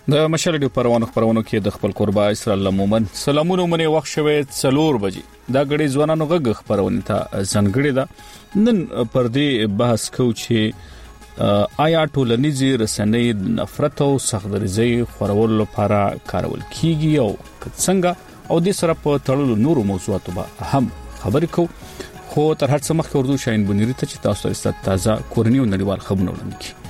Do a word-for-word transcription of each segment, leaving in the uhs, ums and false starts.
د مشال ډیو پروانو خبرونو کې د خپل قربا اسرائیل مومن سلامونه منې وخت شوه څلور بجې دا غړي ځوانانو غږ خبرونه ته ځنګړي ده نن پر دې بحث کو چې آیا ټولنیزي رسنۍ نفرت او سختدریزي خورولو لپاره کارول کیږي او څنګه او د سره په تړلو نورو موضوعاتو به هم خبرې کو خو تر هر څه مخکې اردو شاین بنيري ته چې تاسو ته تازه کورنی او نړیوال خبرونه وړاندې کړي.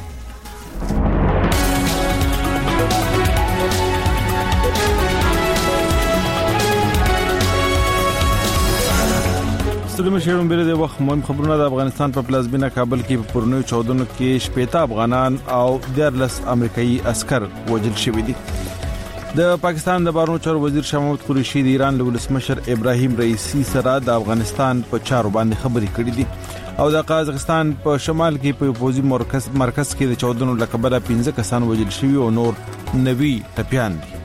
ستړي مشرون بیره د وخت مهم خبرونه د افغانستان په پلازمینه کابل کې په پرونی چودنو کې شپږ افغانان او دیارلس امریکایي عسكر وژل شوي دي. د پاکستان د بهرنیو چارو وزیر شاه محمود قریشي د ایران له ولسمشر ابراهیم رئیسی سره د افغانستان په چارو باندې خبرې کړې دي او د قازقستان په شمال کې په پوزي مرکز مرکز کې د چودنو لکبره پنځه کسان وژل شوي او نور نوي ټپيان دي.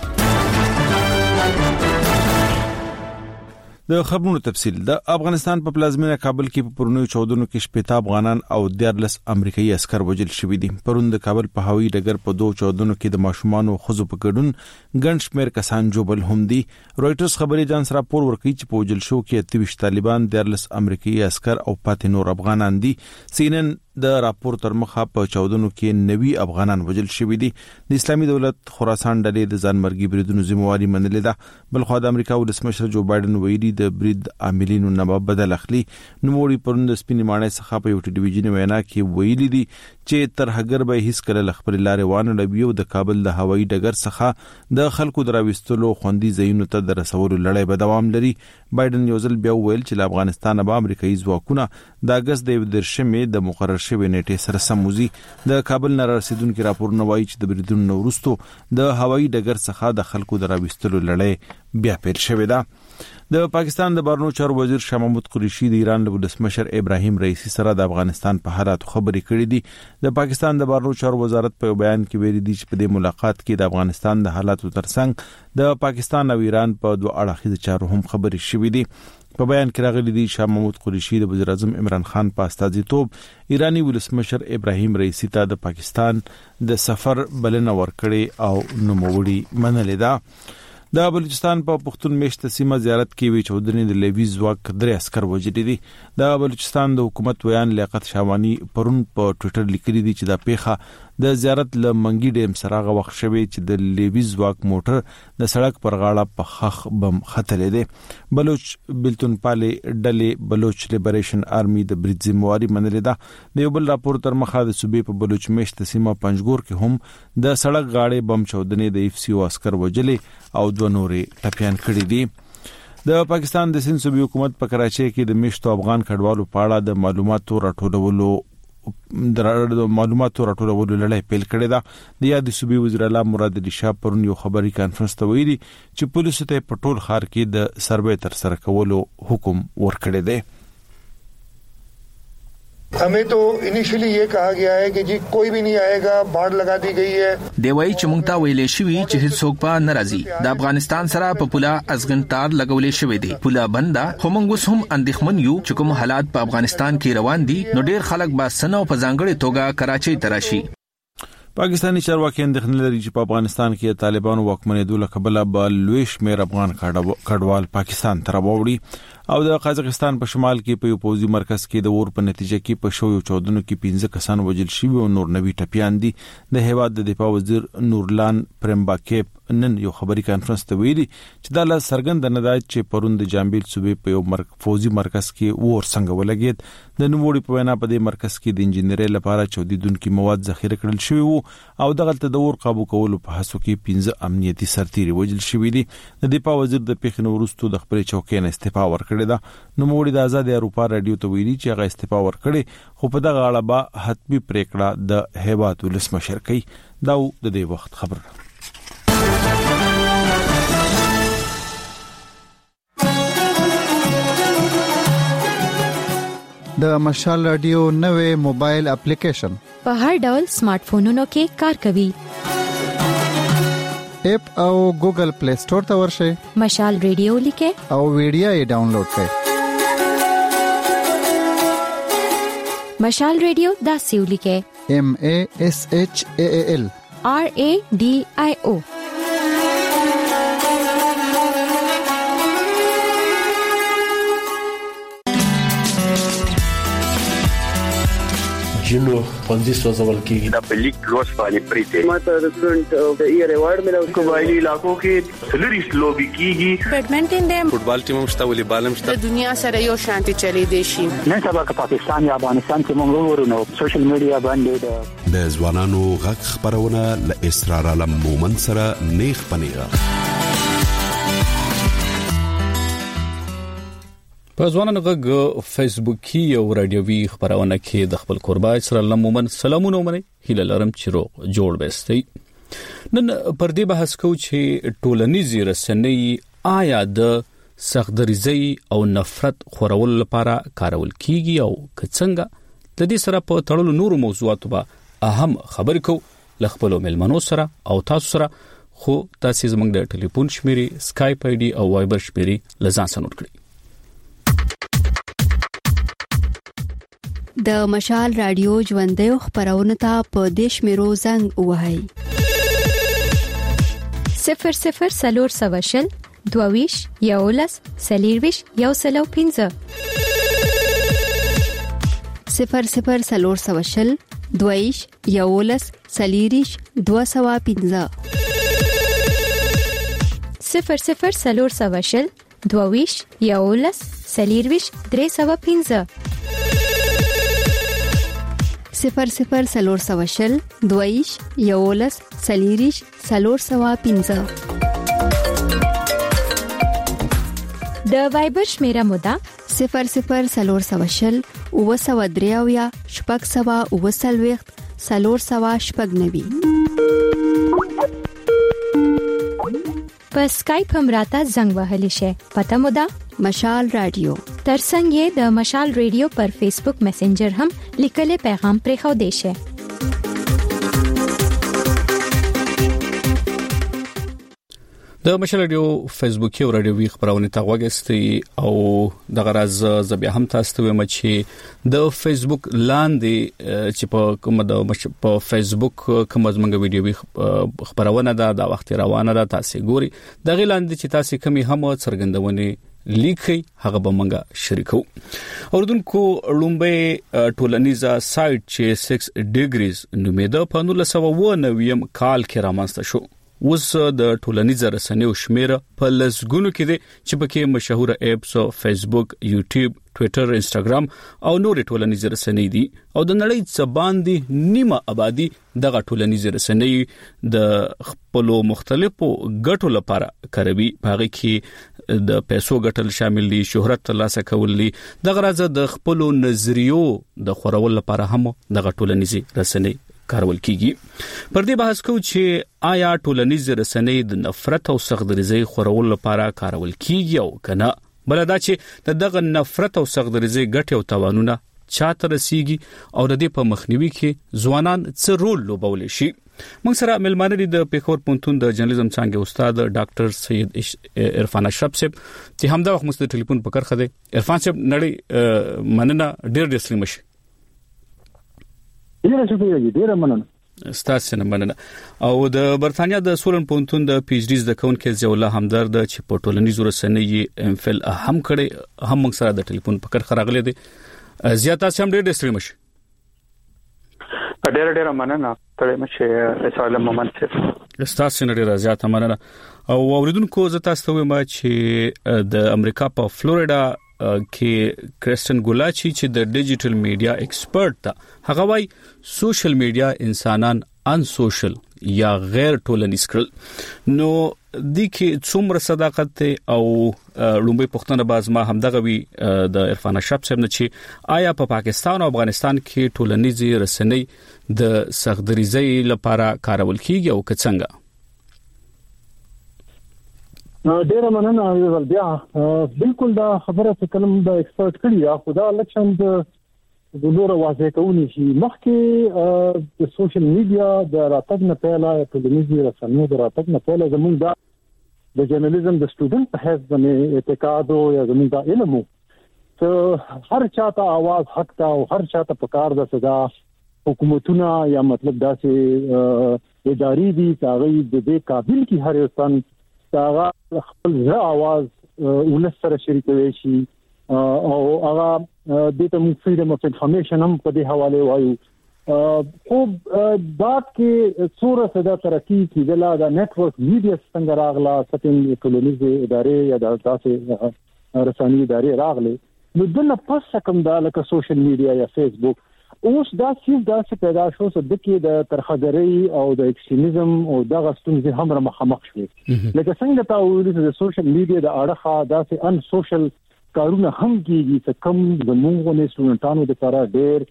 د خبرونو تفصیل د افغانستان په پلازمینه کابل کې په پرونی چودنو کې شپږ افغانان او دیارلس امریکایي عسكر وژل شوي دي. پرون د کابل په هوایي ډګر په دوه چودنو کې د ماشومان او خزو په ګډون ګڼ شمېر کسان جوړل هم دي. رويټرز خبري اژانس راپور ورکوي چې په وژل شو کې اتلس طالبان دیارلس امریکایي عسكر او پاتې نور افغانان دي. سینن د راپور تر مخه په چودنو کې نوي افغانان وژل شوي دي. د اسلامي دولت خراسان ډلې د ځانمرګي بریدونو ذمہواری منلې ده. بلخو د امریکا ولسمشر جو بایدن ویلي د برید عاملینو نه بدل اخلي. نوموړي پرون د سپینې ماڼۍ څخه په یو ټلویزیوني وینا کې ویلي دي چې تر هغه به هیڅ کله خپل لارې وانه لوي او د کابل د هوایي ډګر څخه د خلکو دراوستلو خوندي ځایونو ته د رسولو لړۍ به دوام لري. بایدن یو ځل بیا ویل چې له افغانستان به امریکایي ځواکونه د اگست د درشمې د مقرر شوی نیټه سره سموزي. د کابل نه رسیدونکو راپورونه وایي چې د بریدونو وروسته د هوایي ډګر څخه د خلکو دراوستلو لړۍ بیا پیل شوې ده. د پاکستان د بهرنیو چارو وزیر شاه محمود قریشي د ایران له ولسمشر ابراهیم رئیسی سره د افغانستان په حالاتو خبرې کړې دي. د پاکستان د بهرنیو چارو وزارت په بیان کې ویلي دي چې په دې ملاقات کې د افغانستان د حالاتو ترڅنګ د پاکستان او ایران په دوه اړخیزو چارو هم خبرې شوې دي. په بیان کې راغلي دي شاه محمود قریشي د وزیر اعظم عمران خان په استازیتوب ایرانی ولسمشر ابراهیم رئیسی ته د پاکستان د سفر بلنه ورکړې او نوموړي منلې ده. د بلوچستان په پښتون میشته سیمه زیارت کې وی چودري د لیوی ځواک درې عسكر وژل دي. د بلوچستان د حکومت ویان لیاقت شاوانی پرون په ټوئیټر لیکلي دي چې دا پیخه د زیارت ل منګي ډیم سره غ وخت شوی چې د لیوی ځواک موټر د سړک پر غاړه په خخ بم خطلې دي. بلوچ بلتون پالي ډلې بلوچ لیبریشن آرمي د برید ذمہواری منلې ده. د یو بل راپور تر مخه د صوبې په بلوچ میشته سیمه پنځګور کې هم د سړک غاړې بم چودنې د اف سی او عسكر وژلې او دوه نورې ټپيان کړي دي. د پاکستان د سند صوبې حکومت په کراچۍ کې د میشتو افغان کډوالو په اړه د معلوماتو راټولولو د معلوماتو راټولولو لړۍ پیل کړې ده. د یاد صوبې وزیر اعلی مراد علي شاه پرون یو خبري کانفرنس ته ویلي چې پولیسو ته په ټول ښار کې د سروې تر سره کولو حکم ورکړی دی. हमें तो इनिशियली ये कहा गया है कि जी कोई भी नहीं आएगा, बाड़ लगा दी गई है. دیوای چې مونږ ته ویلې شوی چې هیڅوک په ناراضي د افغانستان سره په پولا ازغنتار لګولې شوی دی. پولا بندا هم موږ هم اندېښمن یو چې کوم حالات په افغانستان کې روان دي نو ډیر خلک با سنو په ځانګړي توګه کراچۍ تراشي. پاکستانی چارواکي اندېښنه لري چې په افغانستان کې طالبانو واکمنېدو له کبله به لوی شمېر افغان کډوال پاکستان ته راوړي او د قازقستان په شمال کې په یو پوځي مرکز کې د اور په نتیجه کې په شویو چودنو کې پنځه کسان وژل شوي او نور نوي ټپيان دي. د هیواد د دفاع وزیر نورلان پرمباکیپ نن یو خبري کانفرنس ته ویلي چې دا له سرګند نه دی چې پرون د جامبیل صوبې په یو مرکز فوزي مرکز کې اور څنګه ولګید. د نوموړي په وینا په دې مرکز کې د انجنیري لپاره چودیدونکو مواد ذخیره کړل شوی وو او دغه د اور قابو کولو په هڅو کې پنځه امنیتي سرتیري وژل شوي دي. د دفاع وزیر د پیښې وروسته د خپل چوکۍ نه استعفا ورکړه ده. نوموړي د آزاد اروپا رادیو ته ویلي چې هغه استعفا ورکړي خو په دغه اړه به حتمی پریکړه د هیواد ولسمشر کوي. دا د دې وخت خبره. د مشال رادیو نوې موبایل اپلیکیشن په هر ډول سمارټ فونونو کې کار کوي. اپ او ګوګل پلی سٹور ته ورشئ. مشال رادیو لیکه او ویډیو یې ډاونلوډ کړئ. مشال رادیو دا سیو لیکه M A S H A A L آر اے ډي آی او. جنو پنځه سوځول کېږي د بلیک لوس باندې پریته ماته د سټډنټ د ایئر ایوارډ ملو قبایلی علاقو کې سلریس لوبي کیږي بیډمنټن دیم فوټبال ټیم مشته ولې بالم شته د دنیا سره یو شانتي چلی دی شي. نن سبا که پاکستان یا افغانستان کې موږ ورونو سوشل میډیا باندې د ځوانانو غږ خبرونه ل اسرار علم مومن سره نیخ پنیغه په ځوانانو غږ فیسبوکي او رادیوي خبرونه کې د خپل قربا اسرائیل مومن سلامونه ومني هیله لرم چې روغ جوړ بستي. نن پر دې بحث کوو چې ټولنیزي رسنۍ آیا د سختدریزي او نفرت خورول لپاره کارول کیږي او څنګه. د دې سره په تړلو نورو موضوعاتو به اهم خبرې کوو ل خپل ملمنو سره او تاسو سره. خو تاسو زموږ د ټلیفون شمیرې سکایپ آی ډي او وایبر شمیرې لزان سنوټ کړئ. د مشال رادیو ژوندۍ خبرونه ته په دیش میرو زنګ وهاي صفر صفر سلور سواشل دوویش یولس سلیرویش یو سلو پینځه صفر صفر سلور سواشل دوویش یولس سلیریش دو سوا پینځه صفر صفر سلور سواشل دوویش یولس سلیرویش درې سوا پینځه صفر صفر سلور سواشل دویش یولس سلیریش سلور سوا پینځه. د وایبر شمیره مودا صفر صفر سلور سواشل او سوا دریاویا شپږ سوا او سلويخت سلور سوا شپږ نوي. په سکایپ هم راته زنګ وهلی شي. پته مودا مشال رادیو. ترڅنګ یې د مشال رادیو پر فیسبوک میسنجر هم لیکلي پیغام پرې خو دی شي. د مشال رادیو فیسبوکي او رادیوي خبرونه ته وګورئ او د غرض زبیا هم تاسو ته وایم چې د فیسبوک لاندې چې په کوم د په فیسبوک کوم زموږ ویډیوي خبرونه ده د وخت روانه ده تاسو ګوري د غلاندې چې تاسو کمی هم څرګندونه لیکي هغه به مونږه شریکو. اوردونکو لومبه ټولنیزه سایت چې سکس ډیګریز نومېده په نولس سوه اوه نوي کال کې رامنځته شو. اوس د ټولنیزه رسنیو شمیره په لسګونو کې دي چې پکې مشهور اپس او فیسبوک، یوټیوب، ټوئیټر، انستګرام او نور ټولنیزه رسنۍ دي او د نړۍ څخه باندې نیمه آبادی دغه ټولنیزه رسنۍ د خپل مختلفو ګټو لپاره کاروي. هغه کې د پیسو ګټل شامل دي، شهرت ترلاسه کول دي، دغه راځه د خپل نظریو د خورول لپاره هم دغه ټولنیزه رسنۍ کارول کیږي. پر دې بحث کوو چې آیا ټولنیزه رسنۍ د نفرت او سختدریزۍ خورول لپاره کارول کیږي او کنه. بل دا چې دغه نفرت او سختدریزۍ ګټې او تاوانونه چاته رسیږي او د دې په مخنیوي کې ځوانان څه رول لوبولی شي. موږ سره ملمانه دي د پیښور پونتون د جرنالیزم څانګې استاد ډاکټر سید عرفان اشرف صاحب چې همدا وخت مست ټلیفون په کرخه دی. عرفان صاحب نړۍ مننه ډېر ډېر سلام شي. ډېر شکریہ ډېر مننه ستاسو نه مننه. او د برتانیا د سولن پونتون د پی ایچ ډی زده کوونکي ضیاءالله همدرد چې په ټولنیزو رسنۍ ام فل هم کړي هم موږ سره د ټلیفون په کرخه راغلي دي. زیاته سم ډېر ډېر سلام شي. ډېر ډېر مننه تړې مشه اسرائیل مومن څخه ستاسو نه ډېر زیاته مننه. او اوریدونکو زه تاسو ته وایم چې د امریکا په فلوریډا کې کرسټن ګولاچی چې د ډیجیټل میډیا ایکسپرت ده هغه وايي سوشل میډیا انسانان ان سوشل یا غیر ټولنیز کړل. نو د کې څومره صداقت او لومبي پښتنه باز ما همدغه وی د عرفان اشرف صاحب نه چې آیا په پا پاکستان او افغانستان کې ټولنیزي رسنۍ د سختدریزۍ لپاره کارول کیږي او څنګه. ډېر مننه ول بیا بالکل دا خبره چې کلم د ایکسپرت کړی یا خدا لکشن د نور واضح کوي چې مخکې د سوشل میډیا د راتګ نه پهلا یا ټولنیزي رسنیو د راتګ نه پهلا زموږ د د جرنالیزم د سټوډنټ په حیث باندې اعتقاد او یا زموږ د علم ته هر چاته आवाज حق ته او هر چاته پکار د صدا حکومتونه یا مطلب داسې اداري دي هغه د دې قابل کی هر یو تن هغه خپل ځا आवाज ولسره شریکوي شي او هغه د ته فریډم اف انفارمیشن هم په دې حواله وایو. خو دا کې څوره صدا ترقی کیدله د نتورک میډیا څنګه راغله ستن کولونیز ادارې یا د تاسو رساني ادارې راغله نو دنه پس کوم دا لکه سوشل میډیا یا فیسبوک اوس دا څه دا څه پیدا شو چې د کې د ترخدري او د ایکستریمizm او د غستونځ هم مخامخ شوي. لکه څنګه تا ویل چې د سوشل میډیا د اړخه دا څه ان سوشل کارونه هم کیږي چې کم د موږ نه سټوډنټانو د لپاره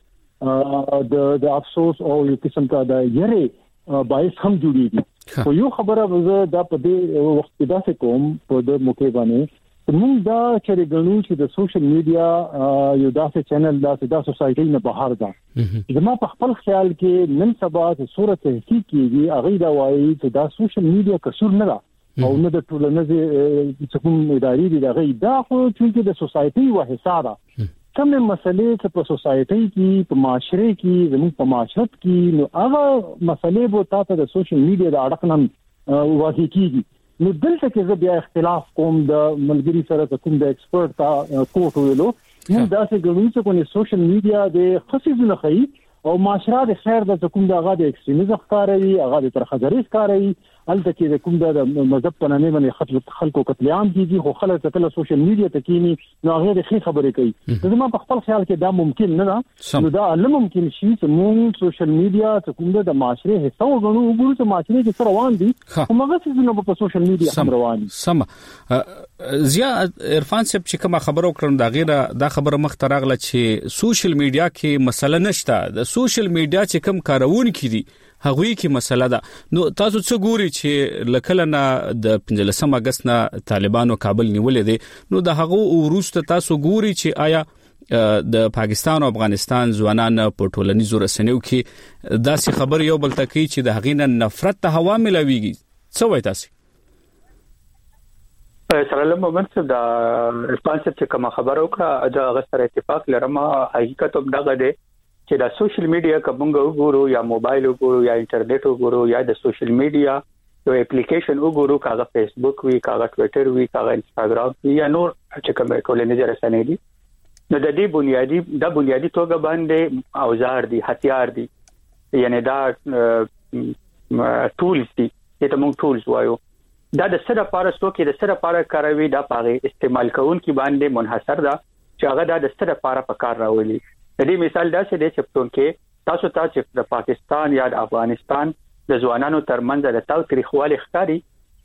ډېر د د افسوس او یو قسم کا د یری باعث هم جوړیږي. خو یو خبره وزه دا په دې وخت کې دا څه کوم په د موقع باندې موږ دا چې ګڼو چې د سوشل میډیا یو داسې چینل داسې د سوسایټي نه بهر ده. زما په خپل خیال کې نن سبا د صورت حقيقي هغه دا وایي چې دا سوشل میډیا قصور نه ده او نه د ټولنیز کوم اداري دی دغه دا خو چې د سوسایټي و حسابه کومه مسلې چې په سوسایټي کې په معاشره کې زموږ په معاشرت کې نو هغه مسلې به تاسو د سوشل میډیا د اړخ نه واضح کیږي. نو دلته کې زه بیا اختلاف کوم د ملګری سره کوم د ایکسپرت تا کوټ ویلو نو دا څه ګڼو چې کوم سوشل میډیا د خصيزونه خي او معاشره د خیر د کوم د هغه د ایکستریمizم ښکاروي هغه د ترخدري ښکاروي الته کې د کوم د مذهب په نامه باندې خلکو قتل عام کیږي خو خلک کله سوشل میډیا ته کینی نو هغه د خې خبرې کوي. زما په خپل خیال کې دا ممکن نه ده نو دا نه ممکن شي چې موږ سوشل میډیا ته کوم د معاشره حصہ وګڼو وګورو چې معاشره کې سره روان دي او هغه څه نه په سوشل میډیا هم روان دي. سم زیا عرفان صاحب چې کوم خبرو کړم دا غیره دا خبره مختراغله چې سوشل میډیا کې مسله نشته د سوشل میډیا چې کوم کارون کړي هغه کې مسله ده. نو تاسو څه ګوري چې لکه نه د پنځلسم اگست نه طالبانو کابل نیولې دي نو د هغه وروسته تاسو ګوري چې آیا د پاکستان او افغانستان ځوانان په ټولنیزو رسنیو کې داسې خبر یو بل تکي چې د هغې نه نفرت ته هوا ملويږي څه وایي تاسو؟ سره له مومنت دا ریسپانس چې کوم خبر وکړه دا غسر اتفاق لرم حقیقت هم دغه دی چې دا سوشل میډیا کومګه وګورو یا موبایل وګورو یا انټرنیټ وګورو یا د سوشل میډیا یو اپلیکیشن وګورو کاغه فیسبوک وی کاغه ټوئیټر وی کاغه انستګرام وی یا نور چې کوم ټولنیز رسنۍ دي نو د دې بنیادی د بنیادی توګه باندې اوزار دي هتیار دي یعنی دا ټولز دي چې موږ ټولز وایو دا د سره لپاره څوک د سره لپاره کاروي دا پاره استعمال کوونکي باندې منحصر ده چې هغه دا د سره لپاره په کار راولي. د دې مثال دا چې د چپټون کې تاسو ته چې د پاکستان یا د افغانستان د ځوانانو ترمنځ د تاو تاریخوالي ښکاری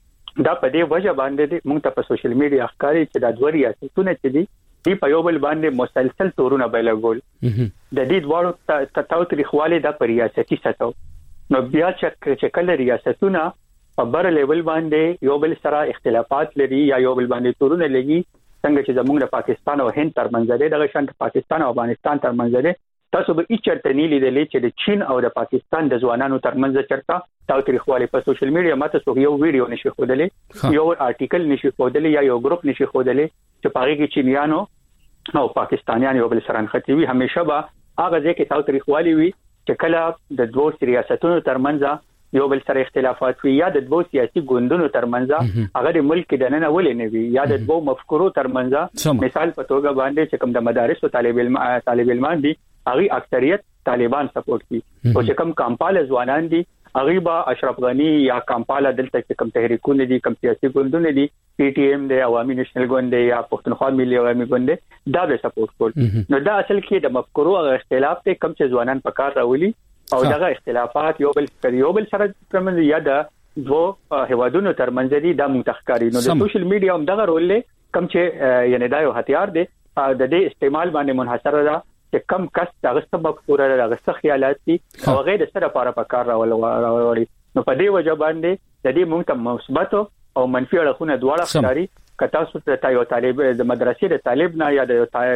دا په دې وجه باندې موږ ته په سوشل میډیا ښکاری چې د دوه ریاستونو چې دي دی په یو بل باندې مسلسل تورونه بیلګول د دې دوه تاو تاریخوالي د ریاستي ساتو نو بیا چې کله ریاستونه په بر لیول باندې یو بل سره اختلافات لري یا یو بل باندې تورونه لګي څنګه چې زموږ د پاکستان او هند ترمنځ دی دغه شان پاکستان او افغانستان ترمنځ دی تاسو به هیڅ چرته نه لیدلې چې د چین او د پاکستان د ځوانانو ترمنځ چرته تاو تاریخوالي په سوشل میډیا ماته سو یو ویډیو نشي خودلې یو آرټیکل نشي خودلې یا یو ګروپ نشي خودلې چې پاره کې چینیانو او پاکستانیان یو بل سره نختي وي همیشه به هغه ځکه تاو تاریخوالي وي چې کله د دوه ریاستونو ترمنځ یو بل سره اختلافات وي یا د دوه سیاسي ګوندونو ترمنځ هغه د ملک د نن ولې نه وي یا د دوه مفکورو ترمنځ مثال په توګه باندې چې کوم د مدارس او طالب علم طالب علمان دي هغه اکثریت طالبان سپورټ کوي او چې کوم کمپاله ځوانان دي هغه با اشرف غنی یا کمپاله دلته چې کوم تحریکونه دي کوم سیاسي ګوندونه دي پی ټی ایم دی عوامي نېشنل ګوند دی یا پښتونخوا ملي عوامي ګوند دی دا به سپورټ کول نو دا اصل کې د مفکورو اختلاف ته کم چې ځوانان په کار راولي او دغه اختلافات یو بل یو بل سره ترمنځ یا د دوه هوادونو ترمنځ دي د متخکاری نو د سوشل میډیا هم دغه رول لري کم چې یعنی دا یو هتیار دی د دې استعمال باندې منحصر ده چې کم کس دغه سبب پورا دغه څه خیالات دي او غیر د سره لپاره په کار راولي نو په دې وجه باندې د دې موږ ته مثبت او منفي اړخونه دواړه ښکاري کته څه ته یو طالب د مدرسې د طالب نه یا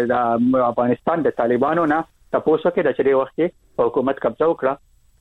د افغانستان د طالبانو نه تاسو کې د چره وخت حکومت قبضه وکړه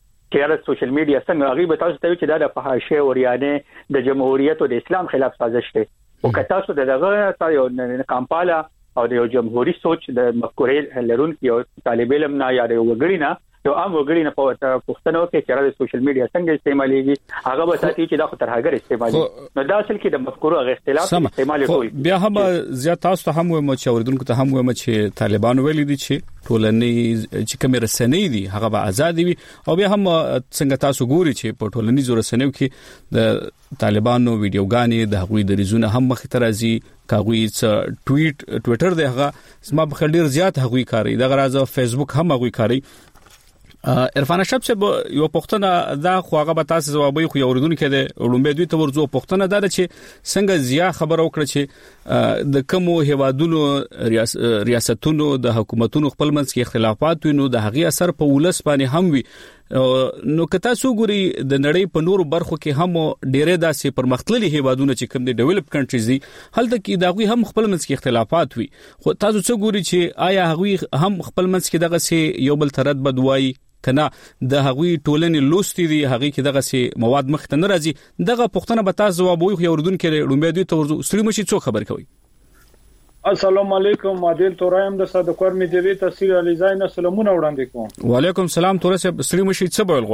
چې د سوشل میډیا څنګه غیب تاسو ته چې دا د فحاشۍ او ریانه د جمهوریت او د اسلام خلاف سازش دی او که تاسو دغه یو کمپاله او د یو جمهوریت سوچ د مفکورې لرونکي او طالب علم نه یا د وګړي نه یو عام وګړي نه پوهه پښتنو کې چې د سوشل میډیا څنګه استعمالېږي هغه به ساتي چې دا خطر هاګر استعمالي نو دا اصل کې د مفکورو غو اختلاف استعمال کوي بیا هم زیات تاسو ته هم وایم چې اوریدونکو ته هم وایم چې طالبان ویلي دي چې ټولنې چې کوم رسنۍ دي هغه به آزاد وي او بیا هم څنګه تاسو ګوري چې په ټولنیزو رسنیو کې د طالبانو ویډیوګانې د هغوی د ریزونه هم مخ ته راځي کاغوي څ ټویټ ټویټر دی هغه سم په خلیر زیات هغوی کاری د غراځه فیسبوک هم هغوی کاری عرفان شپ چې یو پښتنه دا خو هغه به تاسو جوابي خو اوریدونکو د وړومبه دوی ته ورځو پښتنه دا چې څنګه زیا خبر وکړه چې د کومو هوادونو ریاستونو د حکومتونو خپل منځ کې اختلافات وي نو د هغه اثر په ولس باندې هم وي نو کته سو ګوري د نړۍ په نورو برخو کې هم ډېرې داسې پرمختللي هوادونو چې کوم دي ډیولپ کنټریز دي هلته کې دا غوي هم خپل منځ کې اختلافات وي خو تاسو څه ګوري چې آیا هغوی هم خپل منځ کې دغه سي یو بل ترد بدوي کنه د هغوی ټولنې لوستي دي هغه کې دغه سي مواد مخ ته نه راځي دغه پښتنه به تاسو جوابوي خو اوردونکو لومبه دوی ته ورزو سړي مشي څو خبر کوي السلام علیکم عادل تورایم د صدقور می دی تفسیر علی زین سلامونه وړاندې کوم وعلیکم سلام تور سه سړي مشي څه بول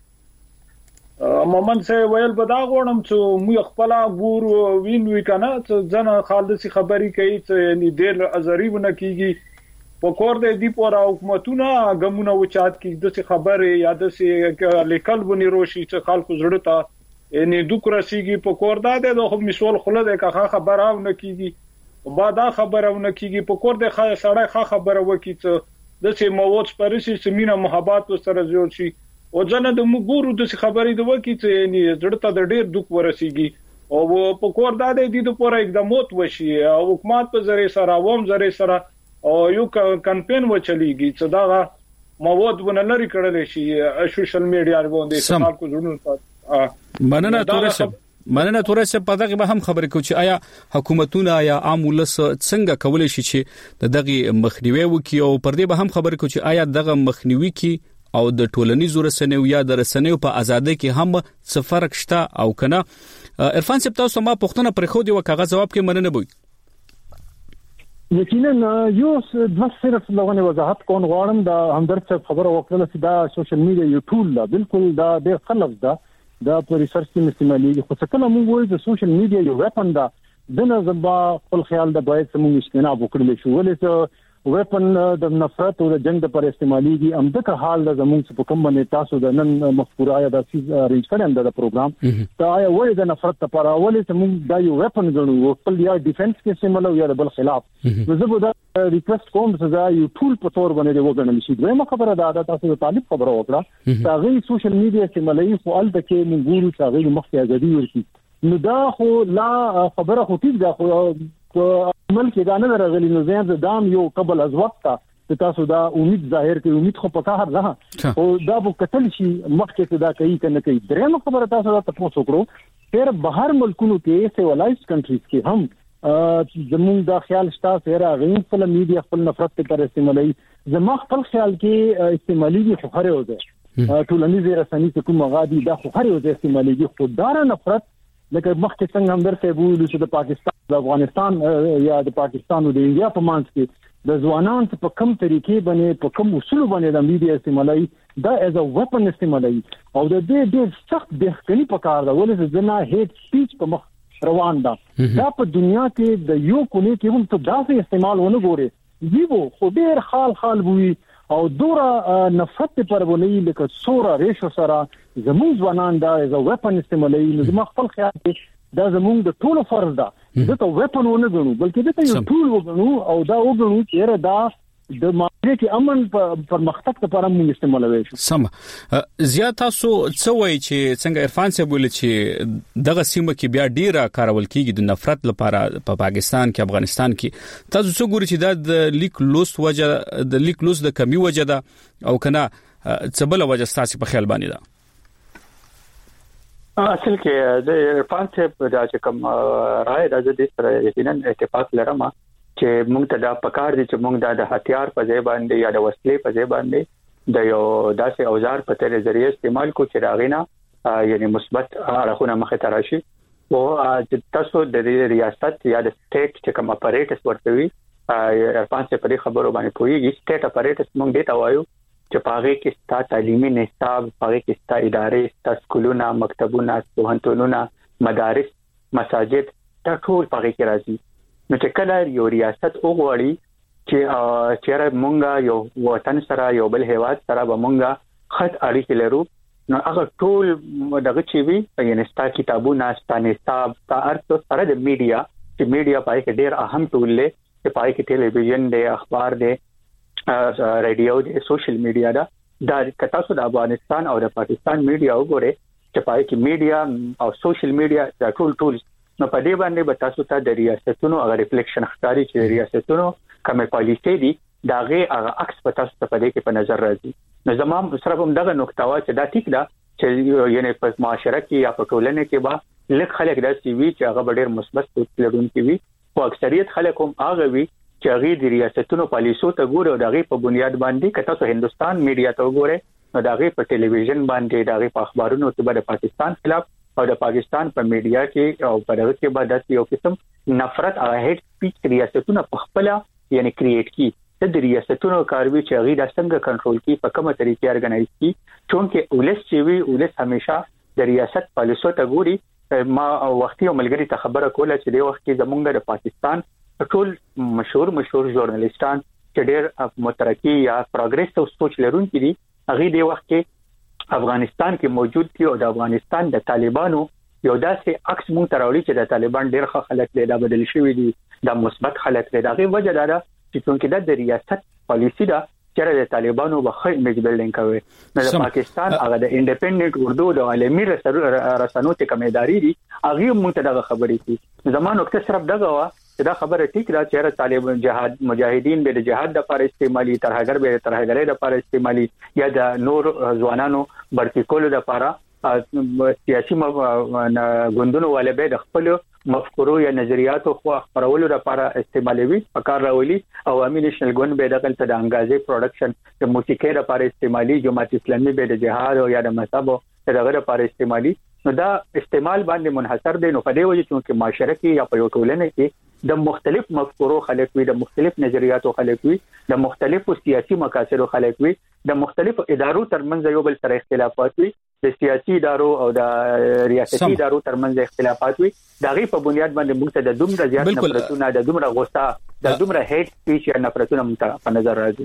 غواړي مومن سه ویل بدا غوړم چې مو خپل ګور وین وی کنه چې ځنه خالصي خبري کوي چې یعنی ډېر ازریبونه کیږي په کور د دې پورا حکومتونه غمونه وچات کی د خبره یا د لیکل ونی روشي چې خلکو زړه ته یعنی دوکراسيږي په کور دا د خو مسول خله د کا خبره او نه کیږي بعدا خبرونه کیږي په کور د خای سړی ښه خبره وکړي چې د سه مواد پرسي سمینه محبت سره جوړ شي او ځنه د مګورو د خبرې د وکړي چې یعنی زړه ته د ډېر دوک ورسیږي او په کور دا د دې لپاره اقدامات وشي او حکومت په ذریعہ سره عوام ذریعہ سره او یو کمپاین و چلیږي چې دا مواد ونه لري کړل شي سوشل میډیا باندې خلکو زړونو مننه تورسه مننه تورسه په دغه به هم خبرې کوي چې آیا حکومتونه یا عام ولس څنګه کولای شي چې دغه مخنیوي وکړي او پر دې به هم خبرې کوي چې آیا دغه مخنیوي کې او د ټولنیزو رسنیو یا د رسنیو په ازادۍ کې هم څه فرق شته او کنه عرفان صاحب تاسو ما پښتنه پر خو دی وکغه جواب کې مننه بوي یقینا یو د صرف لغونه وضاحت کوم غواړم دا همدرد خبره وکړه چې دا سوشل میډیا یو ټول دا بالکل دا ډېر خلک دا دا په ریسرچ کې استعمالي خو څه کله موږ وایو چې سوشل میډیا یو ویپن دا د نظم خپل خیال د باید سمون استناب وکړل شو ولې چې ویپن د نفرت او د جنگ د پر استعماليږي امدغه حال د زموږ په کوم باندې تاسو د نن مفکوره یا د سیز ارینج کړم د پروګرام ته آیا وایي د نفرت لپاره ولې چې موږ دا یو ویپن غنو خپل یا ډیفنس کې استعمالو یا د بل خلاف نو زه به دا ریکوست کوم چې دا یو ټول په تور باندې وګڼل شي دوی خبره ده تاسو د طالب خبره وکړه دا غي سوشل میډیا استعمالي خو الته کې موږ ګورو چې غي مخکې ازادي ورکړي نو دا خو لا خبره خو ټیک ده خو عمل کې دا نه راغلی نو زه د دام یو قبل از وخت ته تاسو دا امید ظاهر کوي امید خو په کار ده او دا به قتل شي مخکې دا کوي کنه کوي درېمه خبره تاسو دا تاسو وکړو پیر بهر ملکونو کې سیولایزډ کنټریز کې هم زموږ دا خیال شته سره غوښتل خپل میډیا خپل نفرت پر استعمالي زما خپل خیال کې استعمالي خو خره وځي ټولنیز رسنۍ کوم غادي دا خو خره وځي استعمالي خو دا نفرت لکه مخکې څنګه هم درته ویل چې د پاکستان د افغانستان یا د پاکستان او د انډیا په مانس کې د ځوانان په کوم طریقې باندې په کوم اصول باندې د میډیا استعمالي دا از ا ویپن استعمالي او د دې ډېر سخت بهتري پکار ده ولې چې نه هیټ سپیچ په مخ روان ده دا په دنیا کې د یو کونی کې هم ته داسې استعمال ونه ګوري دیو خو ډېر خال خال وي او دورا نفرت پر ولې لکه سورا ریشو سره زموږ ځوانان دا از ا ویپن استعمالي نو خپل خیال کې دا زموږ د ټولو فرض ده دا ته ویپن ونه غنو بلکې دا یو ټول وګڼو او دا وګڼو چې دا د ماده کې امن پر مختک لپاره موږ استعمالوي شو سم زیات تاسو څه وایي چې څنګه عرفان صاحب ویل چې دغه سیمه کې بیا ډیره کارول کیږي د نفرت لپاره په پا پاکستان کې افغانستان کې تاسو څه ګوري چې دا د لیک لوست وجه د لیک لوست د کمی وجه ده او کنه څه بل وجه ستاسو په خیال باندې ده اصل کې د عرفان صاحب دا چې کوم راي د دې سره یقینا اتفاق لرم چې موږ ته دا پکار دي چې موږ د هتیار په ځای باندې یا د وسلې په ځای باندې د یو داسې اوزار په تر ذریعہ استعمال کو چې راغینا یعنی مثبت اړخونه مخه ته راشي او تاسو د ریاست یا د سټیټ چې کوم اپریټس ورته وي عرفان صاحب په خبرو باندې پوهیږي سټیټ اپریټس موږ دې ته وایو چې پاره کې ستا تعلیمي نصاب، پاره کې ستا ادارې، ستا سکولونه، مکتبونه، پوهنتونونه، مدارس، مساجد دا ټول پاره کې راځي. نو چې کله یو ریاست وګوري چې چیرې مونږه یو وطن سره یو بل هیواد سره به مونږه خط اړیکې لرو، نو هغه ټول دغه چې وی یعنی ستا کتابونه، ستا نصاب، ستا ارته سره د میډیا چې میډیا پای کې ډېر اهم ټول دی، چې پای کې ټلویزیون دی، اخبار دی، رادیو دی، سوشل میډیا دا دا کتاسو د افغانستان او د پاکستان میډیا وګوره چې پای کې میډیا او سوشل میډیا دا ټول ټول نو په دې باندې به تاسو ته د ریاستونو هغه ریفلیکشن ښکاري چې ریاستونو کومه پالیسي دي داغه هغه عکس په تاسو ته په دې کې په نظر راځي. نو زمام صرف هم دغه نقطه وا چې دا ټیک ده چې یعنی په معاشره کې یا په ټولنه کې به لږ خلک داسې وي چې هغه ډېر مثبت سوچ لرونکي وي، او اکثریت خلک هم هغه وي چې هغه د ریاستونو پالیسو ته ګوره او دغه په بنیاد باندې کته سو هندستان میډیا ته وګوره نو دغه په ټلویزیون باندې دغه په اخبارونو کې د پاکستان خلاف او د پاکستان په میډیا کې او په دغه کې بعد د یو قسم نفرت او هیټ سپیچ ریاستونو په خپل یعنی کریټ کی د ریاستونو کاروي چې هغه د څنګه کنټرول کی په کومه طریقې ارګنایز کی، چونکه ولس چې وی ولس همیشه د ریاست پالیسو ته ګوري. ما وختي او ملګری ته خبره کوله چې د وخت کې زمونږ د پاکستان ټول مشهور مشهور ژورنالیستان چې ډېر مترقي یا پروګرس او سوچ لرونکي دي، هغه د وخت کې افغانستان کې موجود دي او د افغانستان د طالبانو یو داسې عکس مونږ تراولي چې د طالبان ډېر ښه خلک دي، دا بدل شوی دي، دا مثبت خلک دي. دا غي وجه دا ده چې څنګه د ریاست پالیسی دا چې د طالبانو بخښ ایمیج بلډینګ کوي. نو د پاکستان هغه د انډیپندنت اردو د عالمي رسنیو ته کمیداري دي، هغه مونږ ته دغه خبرې دي. زمانو کې صرف دغه وا دا خبره ټیک را چې طالبان جهاد مجاهدین به د جهاد د لپاره استعمالي، ترهګر به د ترهګرۍ د لپاره استعمالي، یا د نور ځوانانو برتی کولو د لپاره سیاسي غوندونو والے به د خپل مفکورو یا نظریاتو خو خبرولو لپاره استعمالوي پکار راولي، او امي نېشنل ګوند به دغه ته د انګازې پروډکشن د موسیقي لپاره استعمالي، جماعت اسلامي به د جهاد او یا د مذهب دغه لپاره استعمالي. نو دا استعمال باندې منحصر دي. نو په دې وجه چې معاشره کې یا په یو ټولنه کې د مختلف مفکورو خلک وي، د مختلف نظریاتو خلک وي، د مختلفو سیاسي مقاصدو خلک وي، د مختلفو ادارو ترمنځ یو بل سره اختلافات وي، د سیاسي ادارو او د ریاستي ادارو ترمنځ اختلافات وي. دا غي په بنیاد باندې موږ ته د دومره زیات نفرتونه، د دومره غوسه، د دومره هیټ سپیچ یا نفرتونه موږ ته په نظر راځي.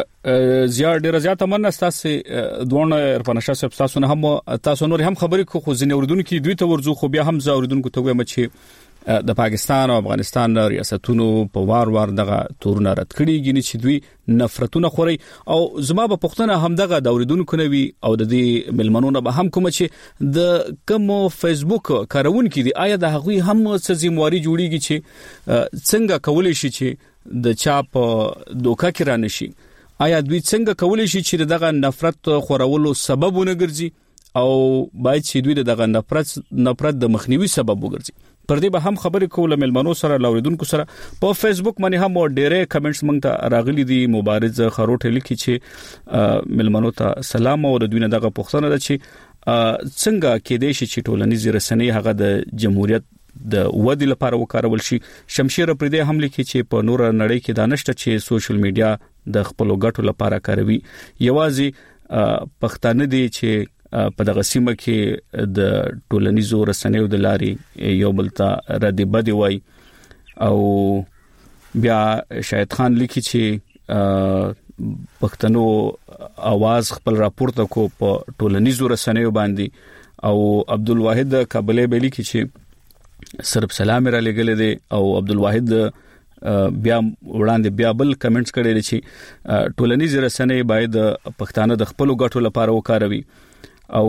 زیات ډیر زیات مننه تاسو دوه ارفانشه صاحب، تاسو نه هم تاسو نور هم خبرې کو خو ځنه اوردونکو دوی ته ورزو، خو بیا هم زه اوردونکو ته وایم چې د پاکستان او افغانستان ریاستونو په وار وار دغه تورونه رد کړي غني چې دوی نفرتونه خوري. او زما په پښتنه هم دغه د اوردونکو نوي او د دې ملمنونو به هم کوم چې د کوم فیسبوک کارونکو دي، آیا د هغوی هم څه ذمہواری جوړیږي چې څنګه کولای شي چې د چاپ دوکا کې را نشي؟ آیا دوی څنګه کولای شي چې دغه نفرت خورولو سبب ونګرځي او باید چې دوی دغه نفرت نفرت د مخنیوي سبب وګرځي؟ پر دې به هم خبرې کوله ملمنو سره، لاوریدونکو سره. په فیسبوک باندې هم ډېرې کمنټس مونږ ته راغلي دي. مبارز خروټ لیکي چې ملمنو ته سلام، او د دوی نه دغه پوښتنه ده چې څنګه کې دې شي چې ټولنیز رسنۍ هغه د جمهوریت د ودی لپاره وکارول شي. شمشیر پر دې هم لیکي چې په نور نړۍ کې دانشته چې سوشل میډیا د خپل ګټو لپاره کاروي، یوازې پښتانه دي چې په دغه سیمه کې د ټولنیزو رسنیو د لارې یو بل ته ردی بدی وای. او بیا شاهد خان لیکي چې پښتنو आवाज خپل راپورته کو په ټولنیزو رسنیو باندې. او عبدالواحد کابلې به لیکي چې صرف سلام را لګل دي. او عبدالواحد بیا وړاندې بیا بل کمنټس کړي چې ټولنیز رسنۍ باید پښتانه د خپل ګټو لپاره وکاروي. او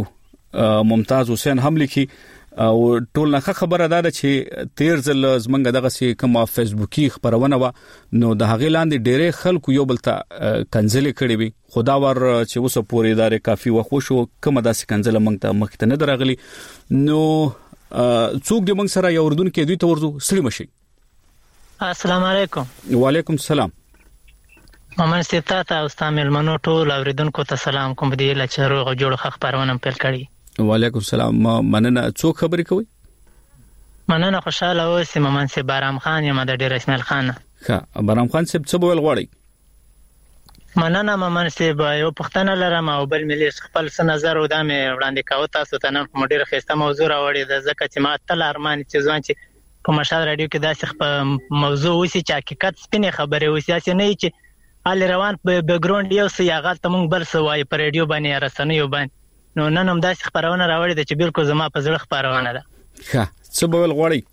ممتاز حسین هم لیکي او ټول نه خبره ده چې تیر ځل زمنګ دغه سي کوم فیسبوکي خبرونه و نو د هغه لاندې ډېرې خلکو یو بل ته کنځلې کړې وي. خدا ور چې وسه پورې ادارې کافي وخو شو کوم داسې کنځله مونږ ته مخ ته نه درغلي. نو څوک دې مونږ سره یو اردن کې دوی ته ورزو سړي مشي. السلام علیکم. وعلیکم السلام. محمد سیتا ته استاد ملمنو ټول اوریدونکو ته سلام کوم. دی له چارو جوړ خبرونه پیل کړي. وعلیکم السلام. مننه. څوک خبرې کوي؟ مننه. خوشاله اوسې. محمد سی بارام خان یم د ډیر اسماعیل خان. ښه بارام خان صاحب څه بول غواړي؟ مننه ممن صاحب یو پښتنه لرم او بل ملي خپل څه نظر و دا مې وړاندې کاوه تاسو ته نن مدیر خسته موضوع راوړی د ځکه چې ما تل ارمان چې ځوان چې په مشال رادیو کې داسې په موضوع وسی چې حقیقت سپینې خبرې وسی چې نه چې ال روان په بیک ګراوند یو څه یاغه ته مونږ بل څه وای په رادیو باندې رسنیو باندې نو نن هم داسې خبرونه راوړی چې بالکل زما په زړه خبرونه ده ښه څه به ول غواړي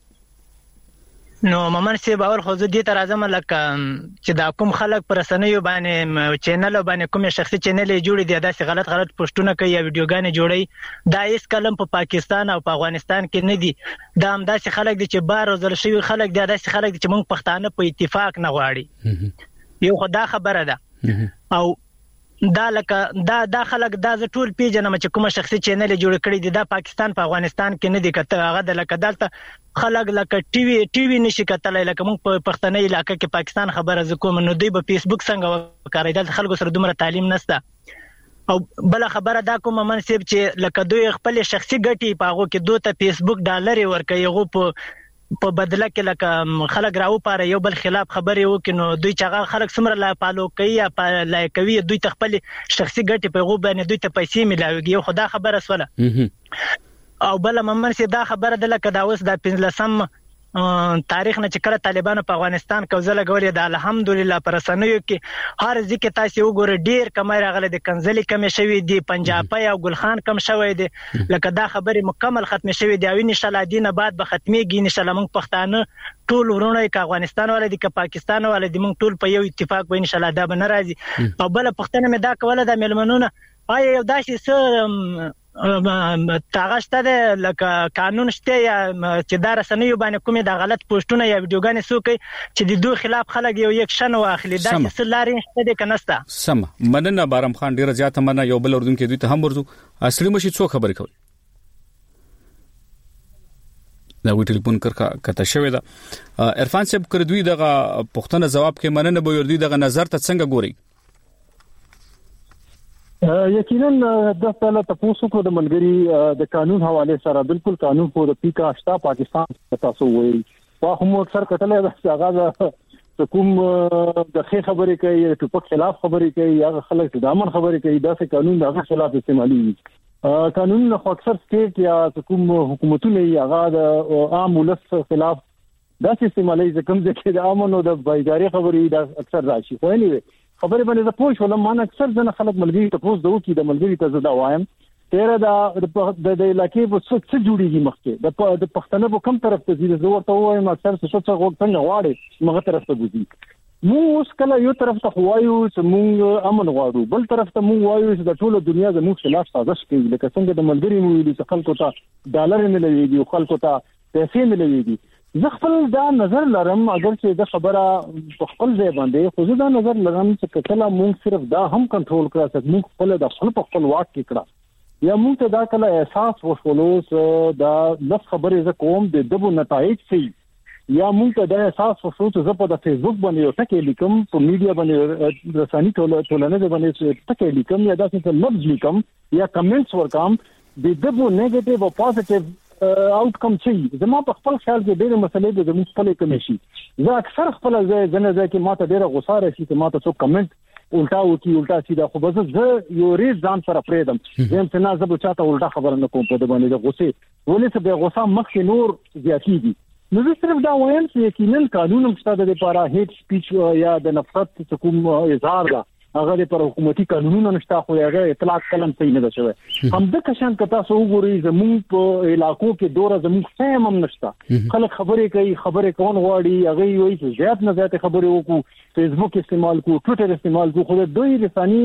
نو ممن سی باور خو زه دې تر اعظم لکه چې دا کوم خلک پر رسنیو باندې چینل باندې کوم شخصي چینل جوړي دي داسې غلط غلط پوسټونه کوي یا ویډیوګانې جوړي دا هیڅ کلم په پاکستان او په افغانستان کې نه دي دا هم داسې خلک دي چې بار وزل شوی خلک دي داسې خلک دي چې موږ پښتانه په اتفاق نه غواړي یو خدا خبره ده او دا لکه دا دا خلک دا ز ټول پیژنم چې کوم شخصي چینل جوړ کړی دي دا پاکستان په افغانستان کې نه دي کته هغه د لکه دلته خلک لکه ټي وي ټي وي نشي کتلای لکه موږ په پښتني علاقې کې پاکستان خبره ز کوم نو دوی په فیسبوک څنګه وکړای دلته خلکو سره دومره تعلیم نشته او بل خبره دا کوم منصب چې لکه دوی خپل شخصي ګټي په هغه کې دوی ته فیسبوک ډالر ورکوي هغه په په بدله کې لکه خلک راو پاره یو بل خلاف خبرې وکړي نو دوی چې خلک سمره لا پالو کوي یا لای کوي دوی ته خپل شخصي ګټي په غو باندې دوی ته پیسې ملاويږي یو خدا خبره سواله او بل ممن سي دا خبره ده لکه دا اوس د پنځلسم تاریخ نه چې کله طالبانو په افغانستان کوزله غوړي د الحمدلله پر رسنیو کې هر ځکه تاسو وګوره ډیر کمای راغله د کنزلي کم شوی دی پنجابي او ګلخان کم شوی دی لکه دا خبره مکمل ختم شوی دی او ان شاء الله دینه بعد به ختميږي ان شاء الله موږ پښتانه ټول ورونه کې افغانستان ولې د پاکستان ولې د موږ ټول په یو اتفاق به ان شاء الله دا به ناراضي او بل پښتنه مې دا کوله د ملمنونه آیا یو داسې څه تاغشته ده لکه قانون شته یا چې دا رسنیو باندې کومه د غلط پوسټونه یا ویډیوګانې سوکي چې د دوه خلاف خلک یو یک شنو اخلي دا څه لارې شته ده کنهستا سم مننه بارم خان ډیره زیاته مننه یو بل اردن کې دوی ته هم ورزو اصلي مشي څو خبرې کوي دا وی ټلیفون کرکا کته شوې ده عرفان صاحب کړ دوی دغه پښتنه جواب کې مننه به ور دوی دغه نظر ته څنګه ګوري یقینا د ټاله تاسو کو د ملګری د قانون حواله سره بالکل قانون په پیکا شتا پاکستان تاسو وایي په هم اکثر کتلې د هغه کوم د خې خبرې کوي چې په خلاف خبرې کوي یا خلک د امن خبرې کوي دا څه قانون د خلاف استعمالي قانون نو اکثر سټیټ یا کوم حکومتونه هغه د عام ولس خلاف دا څه استعمالي ځکه چې د امن او د بایګاری خبرې د اکثر راشي خو نه خبرې باندې د پوښ ولم مان اکثر ځنه خلک ملګری ته پوښ دوه کی د ملګری ته زدا وایم تیرا د د علاقې په څه څه جوړیږي مخکې د د پښتنه په کوم طرف ته ځي زه ورته وایم اکثر څه څه څنګه واړي مغه طرف ته ځي موږ اوس کله یو طرف ته وایو چې موږ امن غواړو بل طرف ته موږ وایو چې د ټوله دنیا زموږ خلاف سازش کوي لکه څنګه د ملګری مو ویلي چې خلکو ته ډالر نه لويږي او خلکو ته پیسې نه لويږي زه خپل دا نظر لرم اگر چې د خبره په خپل ځای باندې خو زه دا نظر لرم چې کله موږ صرف دا هم کنټرول کړو چې موږ خپل د خپل په خپل واک کې کړه یا موږ ته دا کله احساس وشولو دا لږ خبرې ز کوم د دبو نتایج سي یا موږ ته دا احساس وشو چې زه په د فیسبوک باندې یو ټکی لیکم په میډیا باندې رساني ټولنه باندې ټکی لیکم یا دا څه لفظ لیکم یا کمنټس ورکم د دبو نیگیټیو او پوزټیو آوټکم چي زما په خپل خیال کې ډېر مسلې د زموږ خپل کمی شي زه اکثر خپل ځای ځنه ځای کې ماته ډېر غوسه راشي چې ماته څو کمنټ الټا وکي الټا سیدا خو بس زه یو ریز ځان سره پریدم زم څنګه زه به چاته الټا خبره نه کوم په دې باندې د غوسه ولې څه به غوسه مخکې نور زیاتېږي نو زه صرف دا وایم چې یقینا قانون مشته د لپاره هیټ سپیچ یا د نفرت کوم اظهار ده هغه پر حکومتي قانونونو نشته خو هغه اطلاق کلم صحیح نه شوی هم د کشان کتا سو وګوري زموږ په علاقو کې دوره زموږ سم هم نشته خلک خبرې کوي خبرې کون غواړي هغه وایي چې زیات نه زیات خبرې وکړو فیسبوک استعمال کو ټوئیټر استعمال کو خو دوی رساني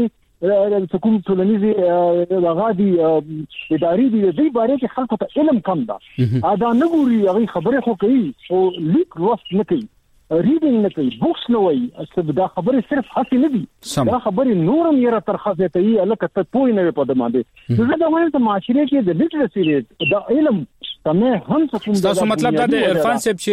د کوم ټولنیزي لغادي اداري دي د باره کې خلکو ته علم کم ده ادا نه ګوري هغه خبرې خو کوي او لیک وخت نه کوي ریډینګ نه کوي بوکس نه وایي چې دا خبره صرف حق نه دي دا خبره نورم یې را ترخصه ته یې الکه ته پوي نه په دماغ دي زه دا وایم چې معاشره کې د لیټرسي ریټ دا علم تمه هم څه تاسو مطلب دا د عرفان صاحب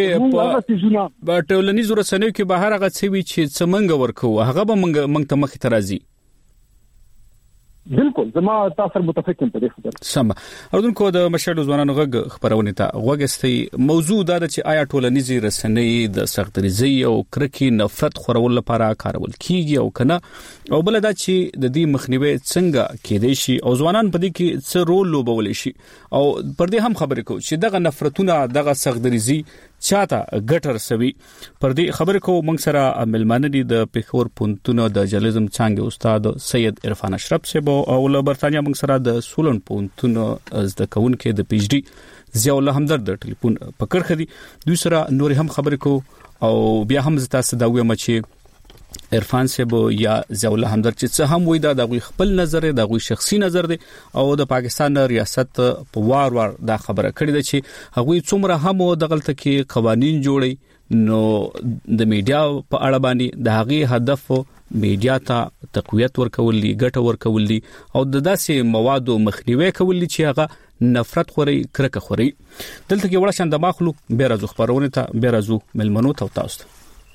چې په ټولنیزو رسنیو کې بهر هغه څه وی چې څمنګ ورکو هغه به منګ منګ ته مخ ته راځي بالکل زما تاسو متفق یم په دې خبره. سم. اردوونکو د مشرو ځوانانو غږ خبرونه ته غوږستي موضوع دا چې آیا ټولنیزي رسنۍ د سختريزي او کرکي نفرت خورول لپاره کارول کیږي او کنه، او بل دا چې د دې مخنیوي څنګه کېدای شي او ځوانان په دې کې څه رول لوبول شي، او پر دې هم خبرې کوو چې دغه نفرتونه دغه سختريزي چاته ګټر سوي. پر دې خبرې کوو موږ سره ملمانه دي د پېښور پونتونو د جرنالیزم څانګې استاد سید عرفان اشرف صاحب او له برتانیا موږ سره د سولن پونتونو زده کوونکو د پی ایچ ډي ضیاء الله همدرد د ټلیفون پکړ خدي. دوی سره نور هم خبرې کوو او بیا هم تاسو دا وایم چې عرفان صاحب یا ضیاء الله همدرد چې څه هم وای دا د خپل نظر دی، د شخصي نظر دی، او د پاکستان ریاست په وار وار دا خبره کړې ده چې هغه څومره هم د غلطه کې قوانين جوړي، نو د میډیا په اړه باندې د هغه هدف میډیا ته تقویت ورکول دي، ګټه ورکول دي، او د داسې موادو مخنیوي کول دي چې هغه نفرت خوري، کرکه خوري. دلته کې وړه شان د مخلو به راځو خبرونه ته، به راځو ملمنو ته تاسو.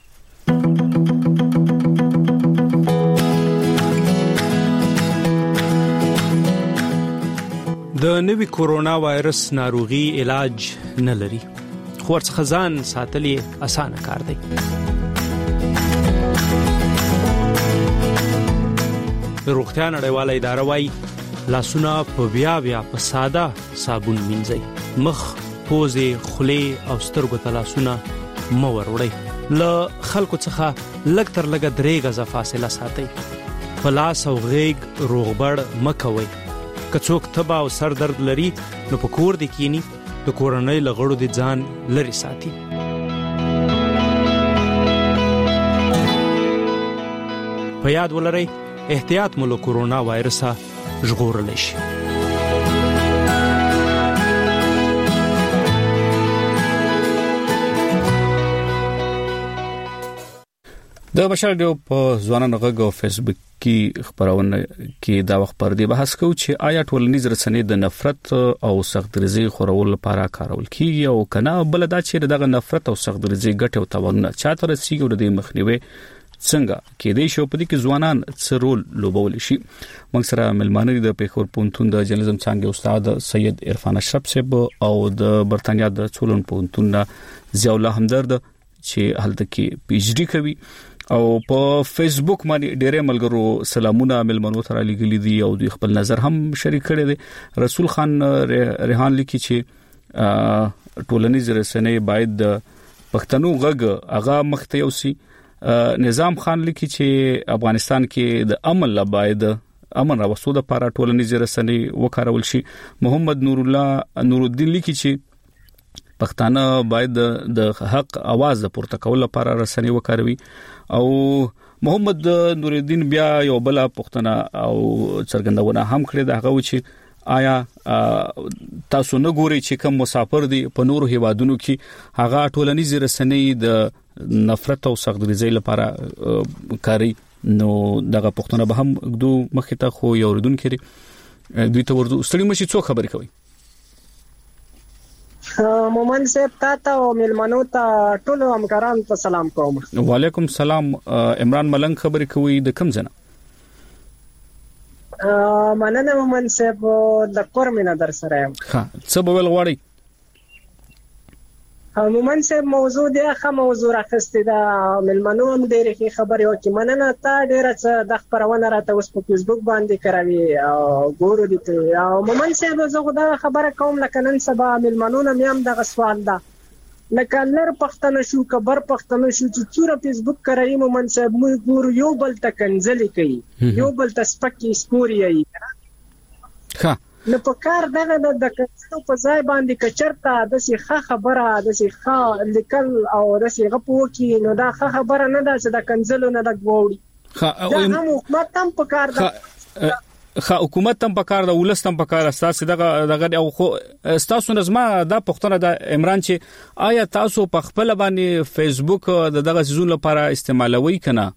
د نوي کورونا وایرس ناروغي علاج نه لري، خو ورڅخه ځان ساتل اسانه کار دی. روغتیا نړیواله اداره وايي لاسونه په بیا بیا په ساده صابون مینځئ، مخ، پوزې، خولې او سترګو ته لاسونه مه وروړئ، له خلکو څخه لږ تر لږه درې غزه فاصله ساتئ، په لاس او غېږ روغبړ مه کوئ. که څوک تبه او سر درد لري نو په کور دی کینی، د کورنۍ له غړو د ځان لري ساتي. په یاد ولرئ احتیاط مو له کورونا وایرسه ژغورلی شي. د بشر ډیو په ځوانانو غږ او فیسبوک کې خبرونه کې دا وخت پر دې بحث کوو چې آیا ټولنیز رسنۍ د نفرت او سختريزي خورول لپاره کارول کیږي او کنه، بل دا چې دغه نفرت او سختريزي ګټه او توانونه چاته رسیږي او د مخنیوي څنګه کېدای شي په دې کې ځوانان څه رول لوبول شي. موږ سره ملمانه دي د پېښور پونتون د جرنالیزم څانګې استاد سید عرفان اشرف صاحب او د برتانیا د سولن پونتون ضیاء الله همدرد چې هلته کې پی ایچ ډي کوي، او په فیسبوک باندې ډېر ملګرو سلامونه ملمنو تر لګلې دي او دوی خپل نظر هم شریک کړي دي. رسول خان ریحان لیکي چې ټولنیز رسنۍ باید د پښتنو غږ هغه مخته یوسي. نظام خان لیکي چې افغانستان کې د امن لپاره امن راوستو لپاره ټولنیز رسنۍ وکارول شي. محمد نور الله نور الدین لیکي چې پښتانه باید د حق आवाज پورته کول لپاره رسنۍ وکاروي. او محمد نور الدین بیا یو بل پښتنه او څرګندونه هم کړې ده، هغه چې آیا تاسو نه ګوري چې کوم مسافر دي په نورو هیوادونو کې هغه ټولنیز رسنۍ د نفرت او سختګریزۍ لپاره کاری، نو دغه پښتنه به هم دو مخې ته خو یو ردون کړي دوی ته ورته ستړي مشي څو خبرې کوي. مومن صاحب تاسو او ملمنو ته ټول همکاران ته سلام کوم. وعلیکم سلام. عمران ملنګ خبرې کوي د کوم ځای؟ ا مننه مومن صاحب د کورمینه در سره یم. ها څه بول غواړي؟ مومن صاحب موضوع دی ښه موضوع راخسته دا ملمنو هم ډېر ښه خبرې وکړي. مننه تا ډېر څه د خبرونه راته اوس په فیسبوک باندې کوي او ګورو دي. او مومن صاحب زه خدا خبره کوم لکه نن سبا ملمنو نه هم دغه سوال ده، لکه لر پښتنه شو کبر پښتنه شو چې څوره فیسبوک کوي مومن صاحب موږ ګورو یو بل ته کنځلې کوي، یو بل ته سپکې سپوري یي. ها نو په کار دغه د کڅو په ځای باندې کچرتا د سي ښه خبره د سي ښه لیکل او د سي غپو کې، نو دا ښه خبره نه ده چې د کنځلو نه د غوړي. دا هم حکومت هم په کار ده، ښه حکومت هم په کار ده، ولست هم په کار اساس دغه دغه او خو تاسو نظم دا پښتنه د عمران چې آیا تاسو په خپل باندې فیسبوک د دغه سيزون لپاره استعمالوي کنه؟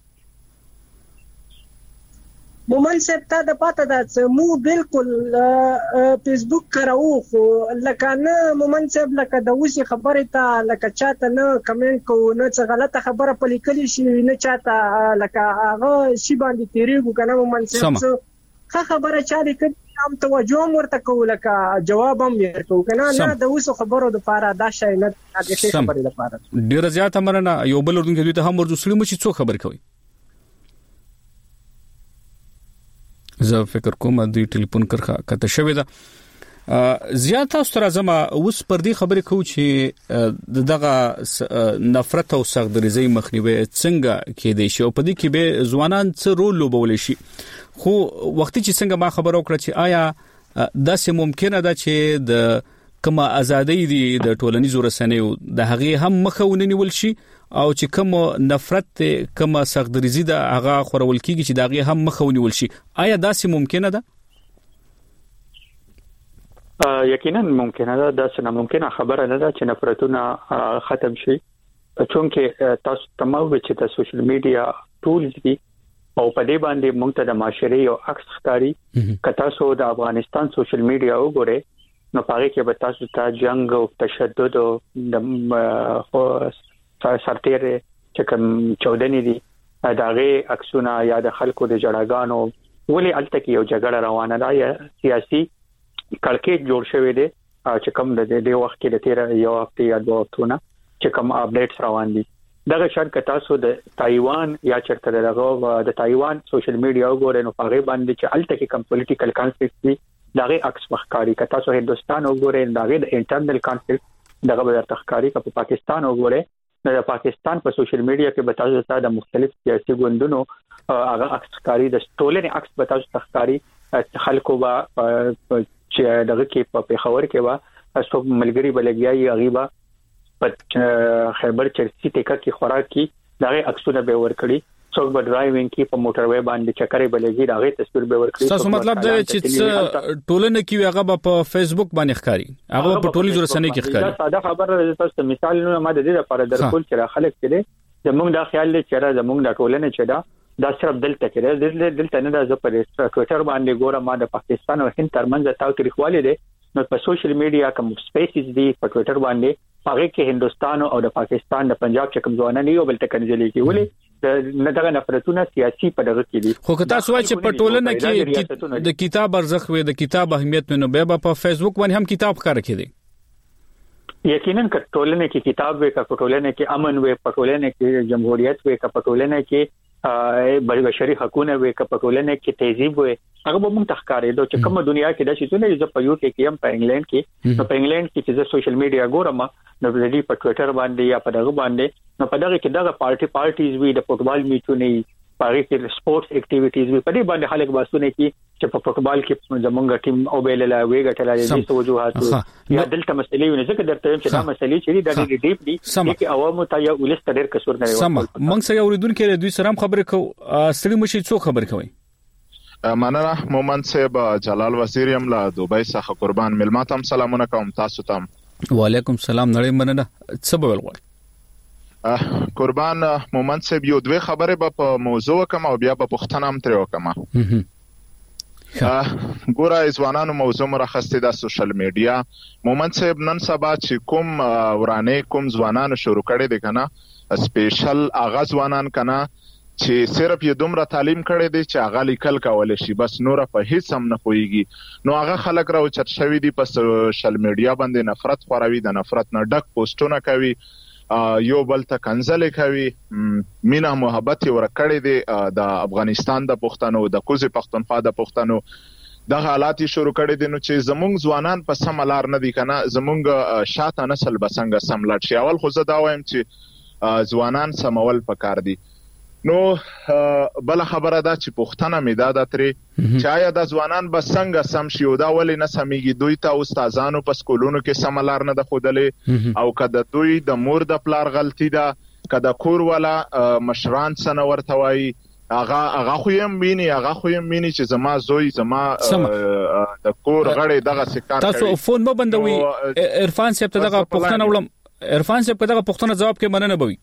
مومن صاحب ته د پاته ده چې مو بالکل فیسبوک کراو، خو لکه نه مومن صاحب لکه د اوسې خبرې ته لکه چاته نه کمنټ کوو، نه څه غلطه خبره پلي کلی شي، نه چاته لکه هغه شی باندې تیریږو کنه مومن صاحب. ښه خبره چا لیکل هم توجه هم ورته کوله که جواب هم ورکو کنه نه د اوسو خبرو د لپاره دا شای نه د خبرې لپاره ډیر زیات امرنه یو بل ورته دوی ته هم ورته سړي مچ څو خبر کوي زه فکر کوم دوی ټلیفون کرخه کته شوې ده زیات تاسو تر ازمه اوس پر دې خبرې کوو چې دغه نفرت او سغدریزي مخنیوي څنګه کې دی شي او په دې کې به ځوانان څه رول لوبول شي خو وختي چې څنګه ما خبر وکړه چې آیا داسې ممکنه ده چې د کومه ازادي دي د ټولنیزو رسنیو د هغه هم مخاوننی ول شي او چې کوم نفرت کومه سغدریزي ده هغه خورول کیږي چې دغه هم مخاوننی ول شي آیا داسې ممکنه ده یقینا ممکنه ده دا څنګه ممکنه خبره نه ده چې نفرتونه ختم شي چونکه تاسو تمام چې د سوشل میډیا ټولز دي او په دې باندې موږ ته د معاشري او عکس ښکاری کته سو د افغانستان سوشل میډیا وګوره نو پاره کې به تاسو ته جنگ او تشدد او د سرتیر چې کوم چودنې دي داغه عکسونه یا د خلکو د جړاګانو ولې الته کې یو جګړه روانه ده یا سیاسي کلکې جوړ شوې دي چې کوم د دې وخت کې د تیر یو هفته یا دوه هفتونه چې کوم اپډیټس روان دي دغه شان ک تاسو د تایوان یا چرته دغه د تایوان سوشل میډیا وګورئ نو هغه باندې چې الته کې کوم پولیټیکل کانفلیکټ دي دغه عکس مخکاری ک تاسو هندستان وګورئ دغه د انټرنل کانفلیکټ دغه به تخکاری ک په پاکستان وګورئ نو د پاکستان په سوشل میډیا کې به تاسو ته د مختلف سیاسي ګوندونو هغه عکس کاری د ټولنې عکس به تاسو تخکاری خلکو با چې دغه کې په پیښور کې وا څو ملګری بلګیایي غیبا په خیبر چرسی ټیکا کې خوراک کې دغه عکسونه به ورکړي څوک به ډرایوینګ کې په موټر وې باندې چکرې بلګي دغه تصویر به ورکړي تاسو مطلب دا چې ټولنه کې هغه په فیسبوک باندې ښکاری هغه په ټولنیزو رسنیو کې ښکاری دا ساده خبره تاسو مثال نو ما د دې لپاره درکول چې خلک کې زمونږ دا خیال لري چې زمونږ د ټولنه چې دا دا صرف دلته کې دلته دلته نه د پر ټوئیټر باندې ګوره ما د پاکستان او هند ترمنځ تاوتریخواله دي نو په سوشل میډیا کوم سپیسز دي په ټوئیټر باندې هغه کې هندستان او د پاکستان د پنجاب چې کوم ځوانان یو بل تکنځلې کې ولې نه دغه نفرتونه سیاسي په دغه کې دي خو که تاسو وایئ چې په ټولنه کې د کتاب ارزښت وي د کتاب اهمیت نو به په فیسبوک باندې هم کتاب ښکار کړي یقینا ک ټولنه کې کتاب وي ک ټولنه کې امن وي په ټولنه کې جمهوریت وي ک ټولنه کې بل بشري حقوقونه وي ک ټولنه کې تهذیب وي هغه به موږ تخکارې دوه چې کومه دنیا کې د شي نه په یو کې هم په انګلند کې نو په انګلند کې چې سوشل میډیا ګورم نو د دې په ټوئیټر باندې یا په دغه باندې نو په دغه کې دغه پارټي پارټیز وي د فوټبال میچونه پاره کې سپورتس اکټیویټیز وي په دې باندې خلک باسونه کې چې په فوټبال کې زمونږ ټیم او بیللا وی غټلا دي توجهات یا دلته مسلې ونه ځکه درته چې دا مسلې چې د ډېر ډیپ دي چې عوامو ته یو ولست ډېر کسور نه وي سم موږ سره اوریدونکو دوی سره خبرې کو ستړي مشي څو خبر کوي مننه مومن صاحب جلال وزیر یم له دوبۍ څخه قربان ملماتم سلامونه کوم تاسو ته وعلیکم السلام نړۍ مننه څه به ولغواړي قربان مومن صاحب یو دوه خبره به په موضوع کوم او بیا په پښتنه هم تر وکم ګوره ځوانانو موضوع مرخصه د سوشل میډیا مومن صاحب نن سبا چې کوم ورانه کوم ځوانانو شروع کړي دي کنه سپیشل اغاز ځوانان کنه چې صرف یې دومره تعلیم کړي دي چې هغه لیکل کول شي بس نور په هیڅ هم نه پويږي نو هغه خلک راو چت شوی دي په سوشل میډیا باندې نفرت خوروي د نفرت نه ډک پوسټونه کوي یو بل ته کنځل کوي مینا محبت ورکړي دي د افغانستان د پښتنو د کوزي پښتونخوا د پښتنو د حالات شروع کړي دي نو چې زمونږ ځوانان په سملار نه دي کنه زمونږ شاته نسل بسنګ سملټ شي اول خو زه دا وایم چې ځوانان سمول پکار دي نو بل خبره ده چې پښتنه می دا د ترې چې آیا د ځوانان بسنګ سم شي او دا ولې نه سميږي دوی ته استادانو په سکولونو کې سملار نه د خودلې او کده دوی د مور د پلار غلطي ده کده کور ولا مشران سن ورته وای اغه اغه خو يم ميني اغه خو يم ميني چې زما زوی زما د کور غړې دغه سکار تاسو فون مو بندوي عرفان صاحب ته دغه پښتنه ولم عرفان صاحب دغه پښتنه جواب کې مننه بوي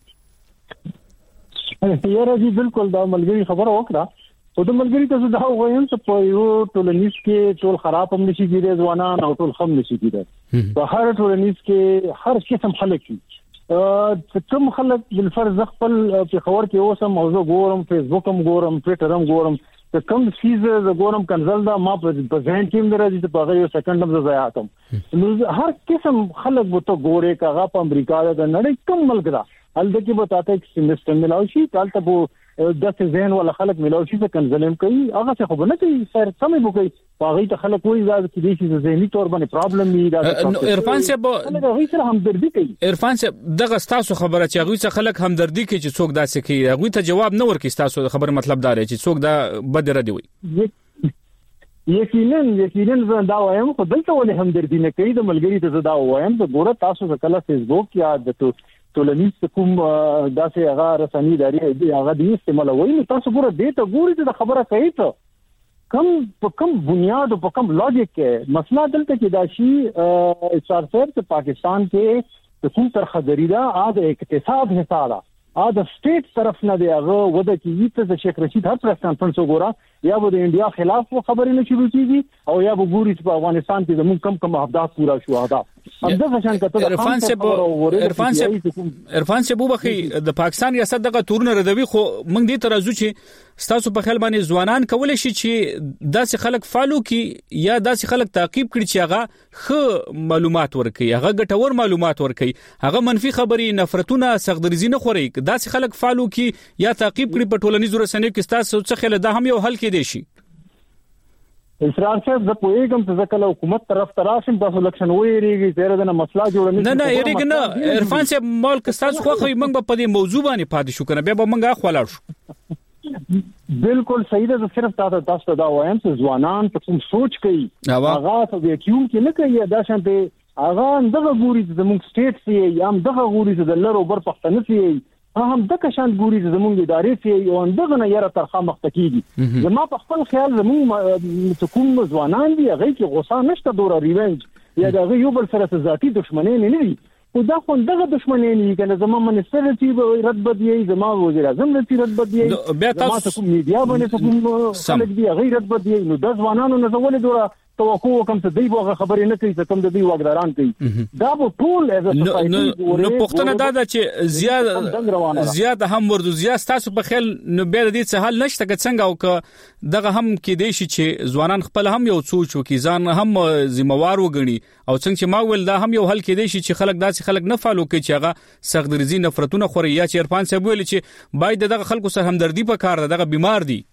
یاره جی بالکل دا ملګری خبره وکړه او د ملګری ته دا وغوایم چې په یو ټولنیز کې ټول خراب هم نشي کېدای ځوانان او ټول خم نشي کېدای په هر ټولنیز کې هر قسم خلک دي چې کوم خلک بل فرض خپل په خبر کې اوسم موضوع ګورم فیسبوک هم ګورم ټوئیټر هم ګورم د کم سیز د ګورم کنزل دا ما په ځین کې درځي ته په یو سکند هم ضایع کوم نو هر قسم خلک وو ته ګوره کاغه په امریکا د نړۍ کوم ملک دا هلته کې به تاسو یک سیمستر ملاوي شي تاسو به د ذهن ولا خلک ملاوي شي څه کنزلم کوي هغه څه خو نه کوي سر سمې بو کوي هغه ته خلک وایي دا چې دې شي ذهني تور باندې پرابلم نه دا عرفان صاحب هغه سره همدردي کوي عرفان صاحب دغه تاسو خبره چې هغه څه خلک همدردي کوي چې څوک داسې کوي هغه ته جواب نه ورکړي تاسو خبر مطلب دا دی چې څوک دا بد ردی وي یقینا یقینا دا وایم خو دلته ولې همدردي نه کوي د ملګری ته دا وایم ته ګوره تاسو کله فیسبوک یا د ټولنیز کوم داسې هغه رسنۍ لري هغه د استعمال وایي تاسو ګوره دې ته ګوري ته خبره کوي ته کم په کم بنیاد او په کم لوجیک کې مسله دلته کې دا شي اشار صاحب ته پاکستان کې د کوم تر خبري دا د اقتصاد حساب ا د سټیټ طرف نه دی هغه ودا کې چې د شیخ رشید هر پرس کانفرنس وګورا یا به د انډیا خلاف خبرې نه شروع کیږي او یا به ګوري چې په افغانستان کې زموږ کم کم اهداف پورا شو اهداف همدا څنګه کته عرفان صاحب عرفان صاحب عرفان صاحب وبخي د پاکستان ریاست دغه تورونه ردوي خو موږ دې ترازو چې ستاسو په خیال باندې ځوانان کولای شي چې داسې خلک فالو کی یا داسې خلک تعقیب کړي چې هغه خو معلومات ورکړي هغه ګټور معلومات ورکړي هغه منفي خبري نفرتونه سغدرزي نه خوري داسې خلک فالو کی یا تعقیب کړي په ټولنیزو رسنیو کې ستاسو څه خیال ده هم یو حل کې دی شي اسرار صاحب زه پوهیږم چې ځکه حکومت طرف تراشم تاسو لکشن وېریږي زیره د مسله جوړ نه نه یریږي نه عرفان صاحب مالک تاسو خو خو موږ په دې موضوع باندې پاتې شو کنه بیا به موږ خلاص شو بالکل صحیح ده صرف تاسو تاسو دا وایم چې ځوانان په کوم سوچ کوي هغه ته وکیوم کې نه کوي دا شانته هغه دغه ګوري چې موږ سټیټ سي یا دغه ګوري چې د لرو بر پښتنه سي هم د کشان ګوري زمونږ ادارې سي او دغه نه یره ترخه مختکیږي زما په خپل خیال زمونږ کوم ځوانان دي هغه کې غوسه نشته دوره ریونج یا دغه یو بل سره ذاتی دښمنۍ نه لري او دا خو دغه دښمنۍ نه کنه زما منستر چې رد بدی زما وزیر اعظم چې رد بدی بیا تاسو کوم میډیا باندې کوم خلک دي غیر رد بدی نو د ځوانانو نه زول دوره توقع کوم څه دی وغه خبرې نه کوي څه کوم د دی واګداران کوي دا به ټول از نو نو پښتنه دا ده چې زیات زیات هم ورته زیات تاسو په خیال نو به دې څه حل نشته که څنګه او که دغه هم کې دی چې ځوانان خپل هم یو سوچ وکي ځان هم ذمہوار وګڼي او څنګه چې ما ول دا هم یو حل کې دی چې خلک داسې خلک نه فالو کوي چې هغه سغدرزي نفرتونه خوري یا چې عرفان صاحب ویل چې باید دغه خلکو سره همدردی په کار دغه بیمار دي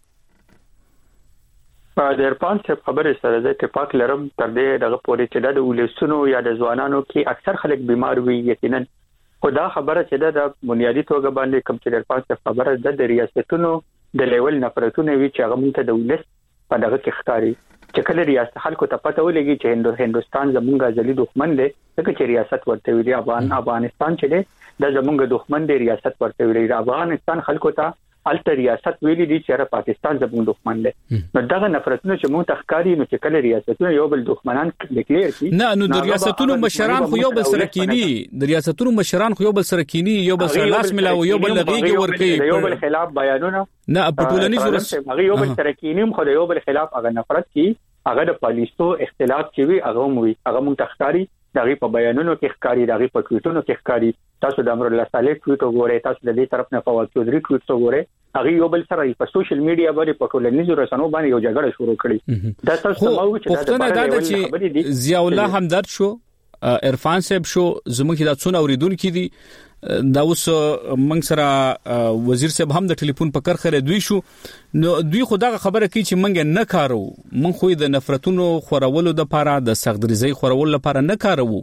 د عرفان صاحب خبره سره د اتفاق لرم تر دې دغه پورې چې د ولسونو یا د ځوانانو کې اکثر خلک بیمار وي یقینا خدا خبره چې د بنیادی توګه باندې کوم چې عرفان صاحب خبره د ریاستونو د لیول نفرتونه وی چې هغه مونږ ته د ولس په دغه کې ښکاری چې کله ریاست خلکو ته پته ولګي چې هندوستان زمونږ ځلې دښمن دی ځکه چې ریاست ورته ویلي افغان افغانستان چې دی د زمونږ دښمن دی ریاست ورته ویلي افغانستان خلکو ته الته ریاست ویلي دي چې را پاکستان زموږ دښمن دی نو دغه نفرتونه چې موږ تخکاری نو چې کله ریاستونه یو بل دښمنان ډیکلیئر کړي نه نو د ریاستونو مشران خو یو بل سره کینی د ریاستونو مشران خو یو بل سره کینی یو بل سره لاس ملاو یو بل لغیږي ورکي یو بل خلاف بیانونه نه په ټولنیزو رسنیو هغه یو بل سره کینیم خو یو بل خلاف هغه نفرت کی هغه د پالیسو اختلاف چې وي هغه موي هغه موږ تخکاری دغه په بیانونو کې ښکاری دغه په ټویټونو کې ښکاری تاسو د امر الله صالح ټویټ وګورئ تاسو د دې طرف نه فواد چودري ټویټ وګورئ هغه یو بل سره په سوشل میډیا باندې په ټولنیزو رسنیو باندې یو جګړه شروع کړي دا تاسو سمو چې دا چې ضیاء الله همدرد شو عرفان صاحب شو زموږ د څون اوریدونکو دي دا اوس موږ سره وزیر صاحب هم د ټلیفون په کار خره دوی شو نو دوی خو دا خبره کوي چې موږ نه کارو موږ خو د نفرتونو خورولو د لپاره د سغدرزي خورولو لپاره نه کارو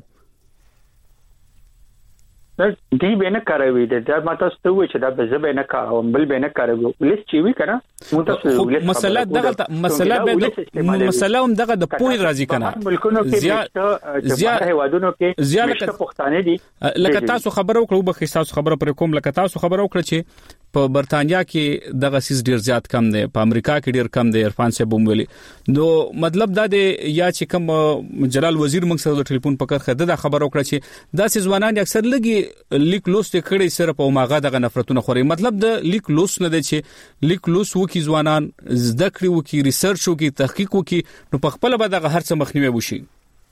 دی به نه کاروي دا ماته ستوي چې دا به زبې نه کاروم بل به نه کاروي لیست چې وی کنه موږ تاسو مسله دغه مسله به مسله هم دغه د پوی راځي کنه ملکونو کې زیات هوادونو کې زیات پښتانه دي لکه تاسو خبرو کړو به تاسو خبرو پر کوم لکه تاسو خبرو کړ چې په برتانیا کې دغه سیس ډیر زیات کم دی په امریکا کې ډیر کم دی عرفان صاحب ویلي نو مطلب دا دی یا چې کوم جلال وزیر موږ سره د ټلیفون په کار خده دا خبرو کړ چې دا سیس ځوانان اکثر لګي لیک لوست کړي سره په ماغه دغه نفرتونه خوري مطلب د لیک لوست نه دی چې لیک لوست وکي ځوانان زده کړي وکي ریسرچ وکي تحقیق وکي نو په خپل به دغه هر څه مخنیوي وشي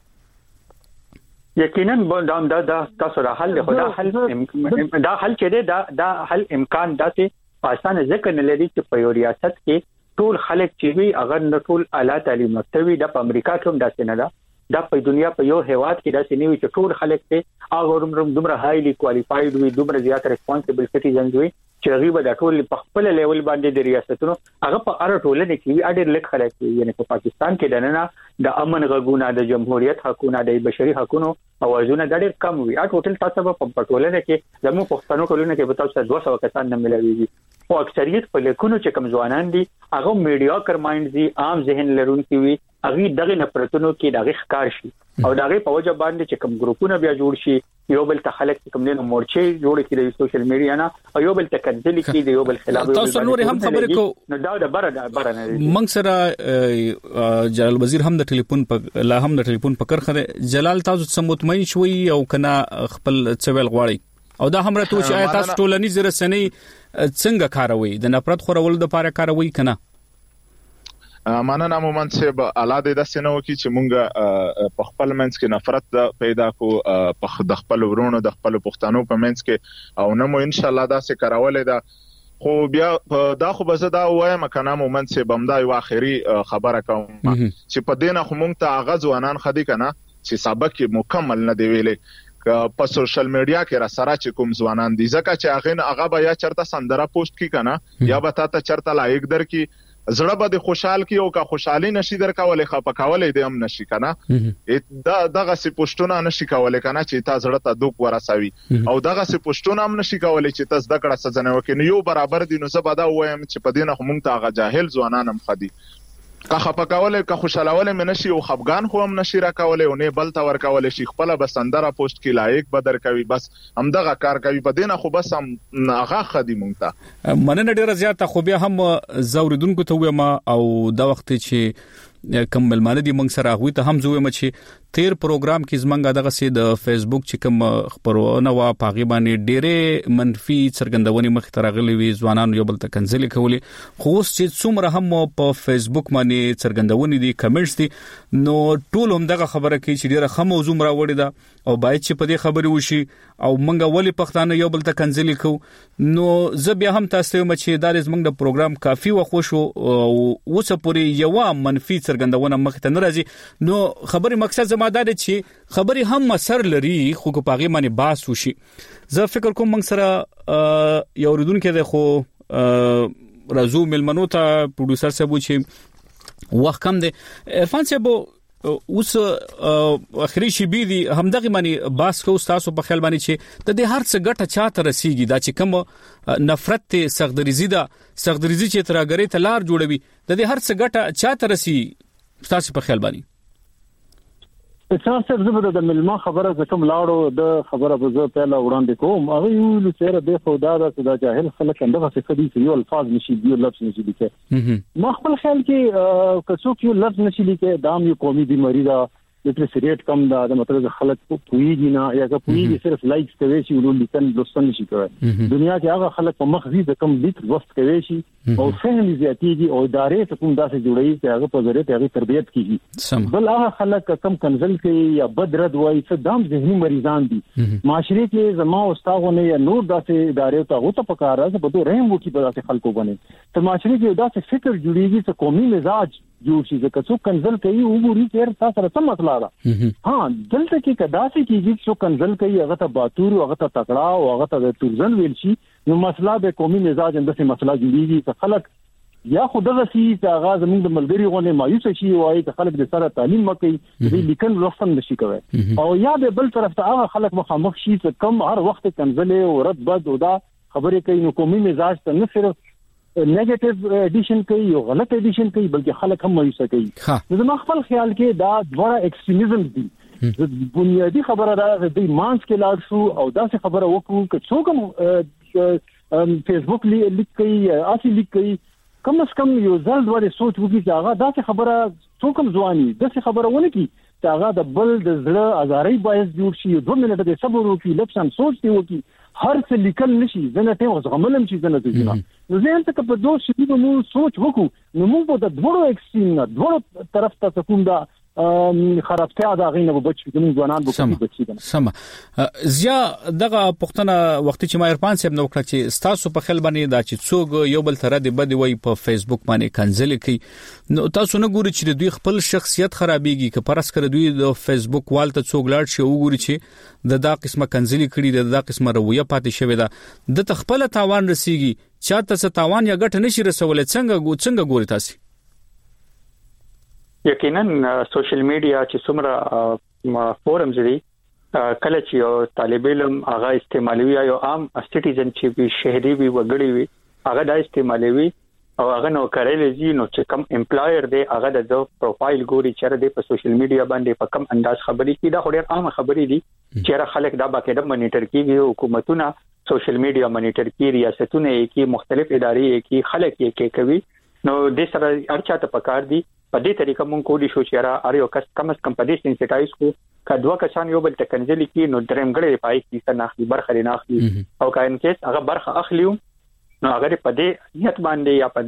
یقینا دا دا تاسو را حل خدا حل دا حل چې دا دا حل امکان داسې آسان ځکه نه لري چې په یو ریاست کې ټول خلک چې وي هغه نه ټول اعلی تعلیم مکتبي د امریکا کې هم داسې نه ده د په دنیا په یو هیواد کې داسې نه وي چې ټول خلک ته هغه دومره هایلی کوالیفاید وي دومره زیات ریسپانسیبل سټیزنز وي چې غیبه د ټول په خپل لیول باندې د ریاستونو هغه په اړه ټولنه کې اډر لیک خلک یعنی په پاکستان کې دنه د امن غږونه د جمهوریت حقوقونه د بشري حقوقو اوازونه د ډېر کم وي اټ ټول تاسو په ټولنه کې زموږ پښتنو ټولنه کې به تاسو دوه سوه کسان نه ملويږي او اکثریت په لیکونو چې کم ځوانان دي هغه میډیا کرمایند دي عام ذهن لرونکي وي هغه دغه نفرتونو کې دغه ښکار شي او دغه په وجه باندې چې کوم ګروپونه بیا جوړ شي یو بل ته خلک کوم نه مورچې جوړ کړي د سوشل میډیا نه او یو بل ته کنځلي کړي د یو بل خلاف تاسو نور هم خبرې کو نو دا د بره د بره نه منګ سره جلال وزیر هم د ټلیفون په لا هم د ټلیفون په کرخه جلال تاسو څه مطمئن شوي او کنا خپل څویل غواړي او دا هم راته چې آیا تاسو ټولنیز رسنۍ څنګه کاروي د نفرت خورول د لپاره کاروي کنه مانه مومن صاحب الاده د سينو کې چې مونږ په خپل منځ کې نفرت پیدا کو په د خپل ورونو د خپل پښتنو په منځ کې او نو ان شاء الله دا څه کارولې ده خو بیا دا خو به زه دا وایم کنه مومن صاحب هم دا یو اخري خبره کوم چې په دینه خو مونږ ته اغاز ونان خدي کنه چې سبق مکمل نه دی ویلې په سوشل میډیا کې را سره چې کوم ځوانان دي ځکه چې هغه هغه بیا چرته سندره پوسټ کی کنه یا به تا ته چرته لایک در کی زړه به د خوشحال کی او کا خوشحالي نشي درکولې خپه کولې د هم نشي کنه دا دغه سي پښتون نشي کولې کنه چې تا زړه ته دوک ورسوي او دغه سي پښتون هم نشي کولې چې تاسو د کړه سزنه وکړي یو برابر دي نو زبدا وایم چې په دینه هم ته هغه جاهل ځوانان هم خدي کا خپه کولې کا خوشاله مې نشي او خفغان خو هم نشي را کولې او نه بل تا ور کولې شي خپل بسندره پوسټ کی لایک بدر کوي بس هم دغه کار کوي په دینه خو بس هم هغه خدي مونږ ته مننه ډیره زیاته خو بیا هم زوریدونکو ته ویم او دا وخت چې کوم ملمانه دي موږ سره غوي ته هم زویم چې تیر پروګرام کې زمنګ دغه سي د فیسبوک چې کوم خبرونه وا پاغي باندې ډېرې منفي څرګندونې مخ ته راغلي وي ځوانانو یو بل ته کنځلې کولې خو اوس چې څومره هم په فیسبوک باندې څرګندونې دي کمنټس دي نو ټول هم دغه خبره کوي چې ډېره خمو زوم راوړي ده او باید چې په دې خبرې وشي او موږ ولې پښتانه یو بل ته کنځلې کو نو زه بیا هم تاسو ته چې دا زمنګ د پروګرام کافي وخوشو او اوسه پورې یو منفي څرګندونه مخ ته ناراضي نو خبرې مقصد زمادار چې خبرې هم اثر لري خو کو پاغي باندې باس وشي زه فکر کوم موږ سره یو ردون کې خو رازو ملمنو ته پروډوسر صاحب چې وخت کم دی عرفان صاحب اوس اخري شي بي دي همدغه معنی باس کو تاسو په خیال باندې چې د دې هر څه ګټه چاته رسیږي دا چې کوم نفرت ته سغدریزي دا سغدریزي چې ترګری ته لار جوړوي د دې هر څه ګټه چاته رسي تاسو په خیال باندې تاسو زبر د ملما خبره زکم لاړو د خبره به زه پهلا وړاندې کوم هغه یو لچره د خدا د جاهل خلک اندغه څه خدي چې یو الفاظ نشي دی لفظ نشي لیکه ما خپل خیال کې کڅوک یو لفظ نشي لیکه دام یو قومي بیماری دا لټریسي ریټ کم دا د مطلب خلک پوېږي نه یا که پوېږي صرف لایکس کوي چې ولول لیکن لوستل نشي کوي دنیا کې هغه خلک په مخزي د کم لیک وخت کوي شي او فهم زیاتېږي او ادارې ته کوم داسې جوړي چې هغه په ضرورت هغه تربيت کیږي بل هغه خلک کم کنزل کوي یا بدرد وایي چې دام ذهني مریضان دي معاشري کې زما او استاغونه یا نور داسې ادارې ته هوته پکاره چې په دوه رحم وکي په داسې خلکو باندې ته معاشري کې داسې فکر جوړيږي چې قومي مزاج جوړ شي ځکه څوک کنزل کوي او ګوري چې تاسو سره څه مسله ده ها دلته کې کدا سي کېږي چې کنزل کوي هغه ته باتور او هغه ته تکړه او هغه ته تورزن ویل شي نو مسله به قومي مزاج اندسه مسله جوړيږي چې خلک یا خدغه سي چې هغه زموږ د ملګری غونې مایوس شي وایي چې خلک د سره تعلیم مکي دې لیکن لوستل نشي کوي او یا به بل طرف ته هغه خلک مخامخ شي چې کم هر وخت کنزل او رد بد او دا خبرې کوي نو قومي مزاج ته نه صرف نیگیټیو ایډیشن کوي یو غلط ایډیشن کوي بلکې خلک هم مایوس کوي نو زما خپل خیال کې دا دوه ایکستریمزم دي بنیادی خبره ده د مانس کې لاړ شو او دا څه خبره وکړو چې څوک فیسبوک لیک کوي اسی لیک کوي کم از کم یو ځل دوه سوچ وکړي چې هغه دا څه خبره څوک هم ځواني دا څه خبره ونه کی چې هغه د بل د زړه ازاري باعث جوړ شي دوه منټه د صبر وکړي لپسان سوچ دی وکړي هر څه لیکل نشي زنه ته غملم شي زنه ته ځنه نو زه هم ته په دوه شي نو سوچ وکړو نو موږ په د دوړو ایکستریم نه دوړو طرف ته کوم دا خرابتیا دا غینه به بچی کوم ځوانان به کوم بچی دي سم زیا دغه پښتنه وخت چې ما عرفان صاحب نو کړ چې تاسو په خل باندې دا چې څوک یو بل تر دې بد وي په فیسبوک باندې کنځل کوي نو تاسو نه ګوري چې دوی خپل شخصیت خرابېږي که پرس کړ دوی د فیسبوک والته څوک لاړ شي وګوري چې د دا قسمه کنځلي کړي د دا قسمه رویه پاتې شوی دا د خپل تاوان رسیږي چاته څه تاوان یا ګټ نشي رسولای څنګه څنګه ګوري تاسو یقینا سوشل میډیا چې څومره فورمز دي کله چې یو طالب علم هغه استعمالوي یا عام سټیزن چې به شهري وي وګړي وي هغه دا استعمالوي او هغه نو کړل زی نو چې کم امپلایر دی هغه د پروفایل ګوري چې د په سوشل میډیا باندې په کم انداز خبري کوي دا ډېر عام خبري دي چې خلک دا باقاعده مانیټر کوي حکومتونه سوشل میډیا مانیټر کوي ریاستونه کې مختلف ادارې کې خلک یې کوي نو د سره ارچاته پکار دي په دې طریقه مونږ کولی شو چې را اړ یو کس کم از کم په دې سنسټایز کو کدوه کسان یو بل تکنځلي کې نو دریم غړي پای کې څنګه برخه لري ناخلي او کاین کیس هغه برخه اخلیو نو هغه په دې نیت باندې یا په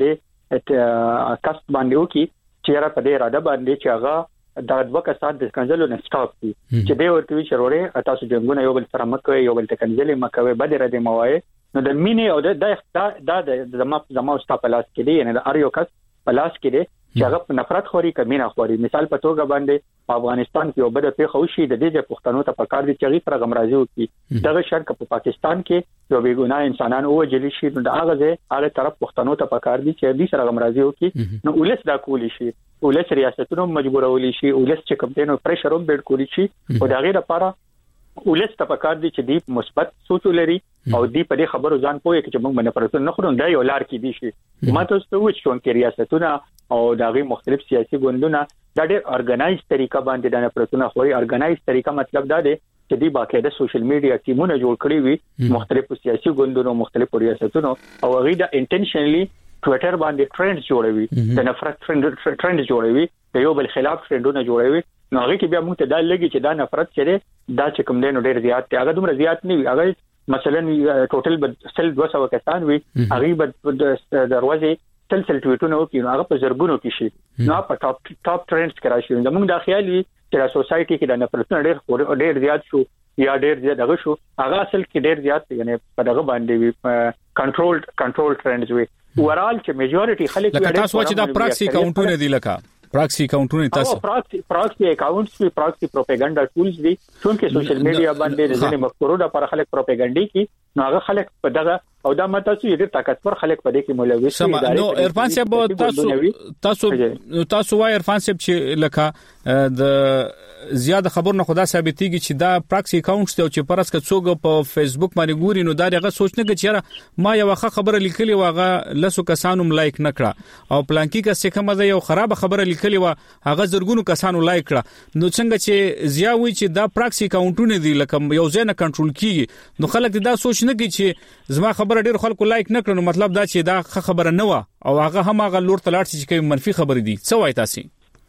دې کس باندې وکي چې را په دې اراده باندې چې هغه دا دوه کسان د کنځلو نه سټاپ کی چې به ورته چروره تاسو جنګونه یو بل سره مکه یو بل تکنځلي مکه به دې را دې موای نو د مینه او د دا د زما زما ستا پلاس کې دی نه د اړ یو کس پلاس کې دی چې هغه نفرت خوري کمینه خوري مثال په توګه باندې په افغانستان کې یو بل په خوشي د دې د پښتنو ته پکار دي چې غي پر غمرازي وکړي دغه شرک په پاکستان کې یو بیګناه انسانان او جلی شي د هغه ځای هغه طرف پښتنو ته پکار دي چې دې سره غمرازي وکړي نو ولس دا کولی شي ولس ریاستونو مجبورولي شي ولس چې کوم دینو پریشر هم بیل کولی شي او دا غي لپاره ولس ته پکار دي چې دی مثبت سوچ لري او دی په دې خبرو ځان پوهه چې موږ باندې پرته نه خورو دا یو لار کې دي شي ما تاسو ته وښ چون کې ریاستونه او داغي مختلف سیاسي ګوندونه دا ډېر ارګنایز طریقه باندې د پرته نه خوري ارګنایز طریقه مطلب دا دی چې دی باقاعده سوشل میډیا ټیمونه جوړ کړی وي مختلف سیاسي ګوندونو مختلف ریاستونو او غیدا انټنشنلی ټوئیټر باندې ټرند جوړوي د نفرت ټرند ټرند جوړوي د یو بل خلاف ټرندونه جوړوي نو هغه کې بیا موږ ته دا لګي چې دا نفرت چره دا چې کوم دینو ډېر زیات دی هغه دومره زیات نه وي هغه مثلا ټوټل بد سل دوه سوه کسان وي هغه بد دروازه تل تل ټویټونه وکړي نو هغه په زرګونو کې شي نو په ټاپ ټاپ ټرندز کې راشي زموږ د خیال وي چې سوسايټي کې د نفرتونه ډېر ډېر زیات شو یا ډېر زیات هغه شو هغه اصل کې ډېر زیات یعنی په دغه باندې وي کنټرول کنټرول ټرندز وي اورال چې میجورټي خلک لکه تاسو چې دا پراکسي کاونټونه دي لکه پراکسي اکاونټونه تاسو او پراکسي پراکسي اکاونټس وی پراکسي پروپاګاندا ټولز دي څونکه سوشل میډیا باندې د ځینې مفکورو لپاره خلک پروپاګاندا کوي نو هغه خلک په دغه او دا ماته چې ډېر طاقتور خلک په دې کې مولوي شي نو عرفان صاحب تاسو تاسو تاسو وايي عرفان صاحب چې لکه د زیاده خبرونه خدا ثابتېږي چې دا پراکسي اکاونټس ته چې پرس که څوک په فیسبوک باندې ګوري نو دا هغه سوچ نه کوي چې ما یو خبره لیکلی واغه لسو کسانو لایک نکړه او پلانکی کا څه کومه یو خراب خبره لیکلی و هغه زرګونو کسانو لایک کړه نو څنګه چې زیاوي چې دا پراکسي اکاونټونه دي لکه یو ځای نه کنټرول کیږي نو خلک دا سوچ نه کوي چې زما خبره ډیر خلکو لایک نکړه نو مطلب دا چې دا خبره نه و او هغه هم هغه لور تلاړ چې کوم منفي خبرې دي څه وایي تاسو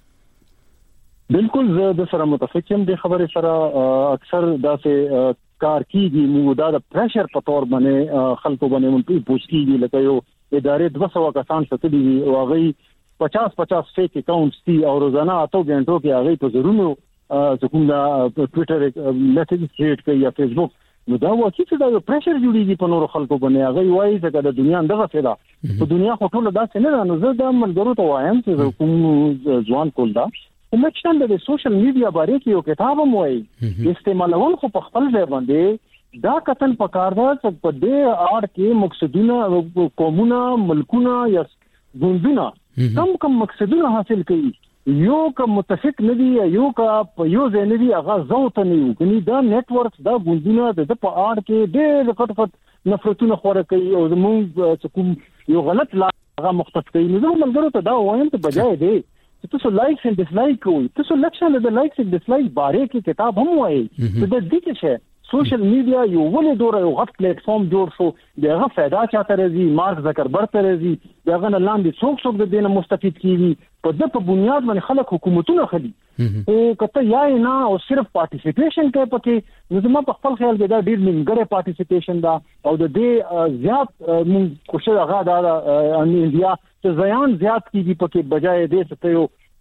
بالکل زه د سره متفق یم د خبرې سره اکثر داسې کار کیږي موږ دا د پریشر په تور باندې خلکو باندې مونږ پوښتنه لکه یو ادارې دوه سوه کسان ستدي او هغه پچاس پچاس فیک اکاونټس دي او روزانه اته غنټو کې هغه په زرونو څنګه دا ټوئیټر میسج کریټ کوي یا فیسبوک نو دا واکې چې دا پریشر جوړیږي په نورو خلکو باندې هغه وایي چې د دنیا دغه فدا په دنیا خو ټول دا څه نه نو زه د منګرو ته وایم چې کوم ځوان کول دا ومچنده د سوشل میډیا باره کې یو کتاب هم وایي استعمالول خو په خپل ځای باندې دا کتن پکار ده چې په دې اړ کې مقصدونه قومونه ملکونه یا ګوندونه کوم کوم مقصدونه حاصل کړي یو کوم متفق ندي یو کا په یو ځای ندي هغه زوت نه یو کني دا نتورک دا ګوندونه د په اړ کې ډېر کټ کټ نفرتونه خور کوي او زموږ کوم یو غلط لا هغه مختص کوي نو ملګرو ته دا وایم ته بجای دی تاسو لایک اند ډیسلایک کوئ تاسو لکشن د لایک اند ډیسلایک باره کې کتاب هم وایي چې د دې څه سوشل میډیا یو ولې دوره یو غټ پلیټ فارم جوړ شو دغه फायदा چاته راځي مارک زکربرګ ته راځي دغه نه لاندې څوک څوک د دینه مستفید کیږي په د په بنیاد باندې خلک حکومتونه خدي او کته یا نه او صرف پارټیسیپیشن کوي پکې نو زما په خپل خیال کې دا ډیر منګره پارټیسیپیشن دا او د دې زیات مونږ کوشش هغه دا ان انډیا چې ځان زیات کیږي پکې بجای دې ته یو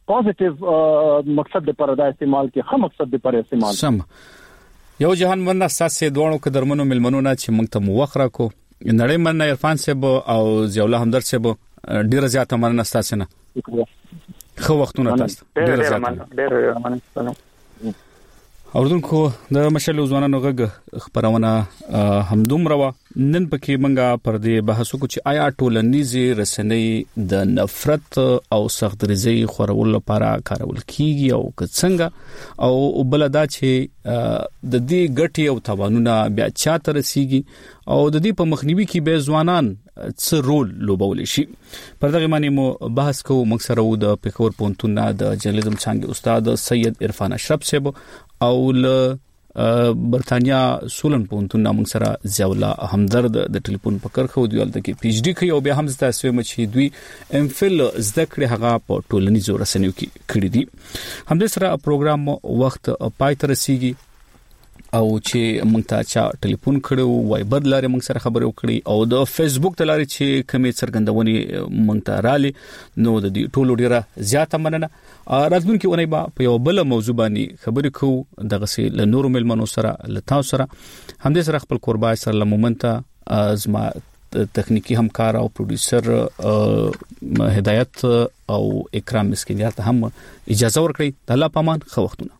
پوزټیو مقصد لپاره دا استعمال کې هم مقصد لپاره استعمال سم یو جهان من اساسه دوړو کډرمنو ملمنو نه چې موږ ته موخره کو نړۍ من عرفان صاحب او ضیاءالله همدرد صاحب ډیر زیاته مننه تاسو نه خو وختونه تاسو ډیر زیاته ډیر مننه اوردونکو د مشل ځوانانو غږ خبرونه همدومره و نن پکې منګه پر دې بحث وکړو چې آیا ټولنیزي رسنۍ د نفرت او سختګریزي خورول لپاره کارول کیږي او څنګه او بلدا چې د دې ګټي او توانونه بیا چاته رسیږي او د دې په مخنیوي کې به ځوانان څه رول لوبول شي پر دغه باندې مو بحث کوو موږ سره د پېښور پونتون د جرنالیزم څنګه استاد سید عرفان اشرف صاحب او ل برتانیا سولن پونتون نامنګ سره ضیاءالله همدرد د ټلیفون په کرخو دیولته کې پی ایچ ډی کوي او بیا هم تاسو مچې دوی ام فل زده کړې هغه په ټولنیزو رسنیو کې کړی دي همدې سره پروګرام وخت پای ته رسیږي او چې موږ ته چا ټلیفون کړو وایبر لارې موږ سره خبرې وکړي او د فیسبوک ته لارې چې کومې څرګندونې موږ ته رالي نو د دې ټولو ډیره زیاته مننه راتلونکي اونۍ به په یو بل موضوع باندې خبرې کوو دغه سي له نورو ملمنو سره لتاو سره همدې سره خپل قربای سره لمومنته ازما تخنیکی همکار او پروډوسر هدایت او اکرام مسکینیات هم اجازه ورکړي د الله پامان خو وختونه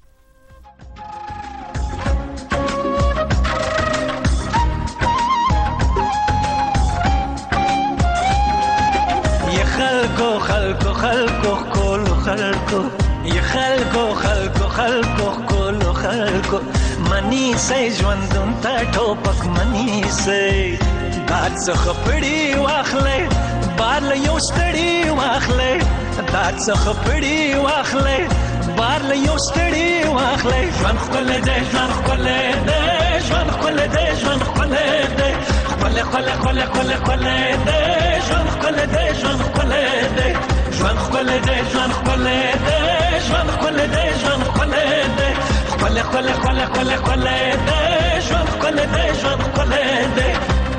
خلقو خلقو خلقو خلقو یا خلقو خلقو خلقو خلقو خلقو منی سي ژوندون تا ټوپک منی سي دات څخه پړی واخلې بار له یو ستړي واخلې دات څخه پړی واخلې بار له یو ستړي واخلې ژوند خپل دې ژوند خپل دې ژوند خپل دې ژوند خپل دې خپل خپل خپل خپل خپل دې ژوند خپل دې ژوند خپل دې ژوند خپل دې ژوند خپل دې ژوند خپل دې ژوند خپل دې خپل خپل خپل خپل خپل دې ژوند خپل دې ژوند خپل دې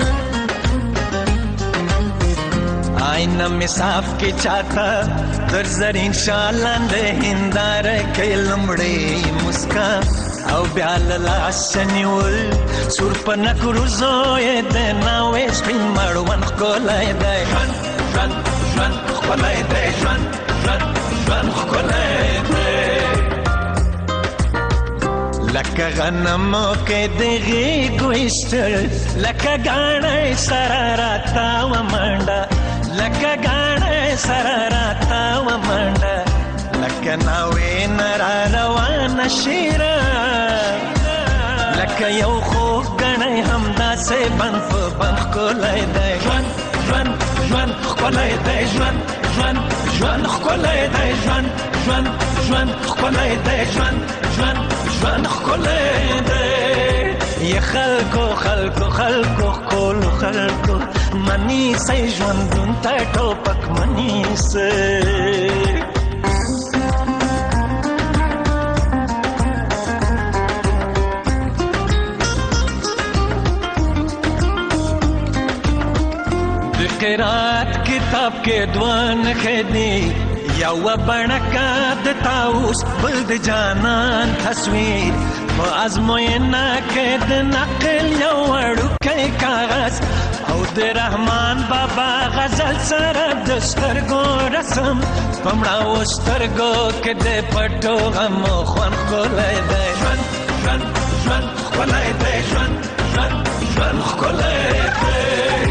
آئینه می صاف کی چاہتا در زرین شالان دې هندار کې لمړې مسکا او بیال لاس نیول سور پنا کروزوې د ناوې سپین مړون کولای دی ژوند ژوند خپلای دی ژوند ژوند ژوند خپلای دی لکه غنم کې دغه ګوشتل لکه غاڼې سره راتا و منډه لکه غاڼې سره راتا و منډه لکه ناوې نرا روان شیرا لکه یو خو غنې همدا سه بنف بنف کولای دی ژوند ژوند ژوند خپلای دی ژوند ژوند ژوند خپلای دی ژوند ژوند ژوند خپلای دی ژوند ژوند ژوند خپلای دی یا خلقو خلقو خلقو کول خلقو منی سي ژوندون تا ټوپک منی سي قرات کتاب کې دوان خېدی یو بڼکا د تاوس بل د جانان تصویر په ازموینه کې د نقل یو وړوکی کاغذ او د رحمان بابا غزل سره د سترګو رسم پمړاو سترګو کې د پټو غم خوان کولای دی ژوند ژوند ژوند کولای دی ژوند ژوند ژوند کولای دی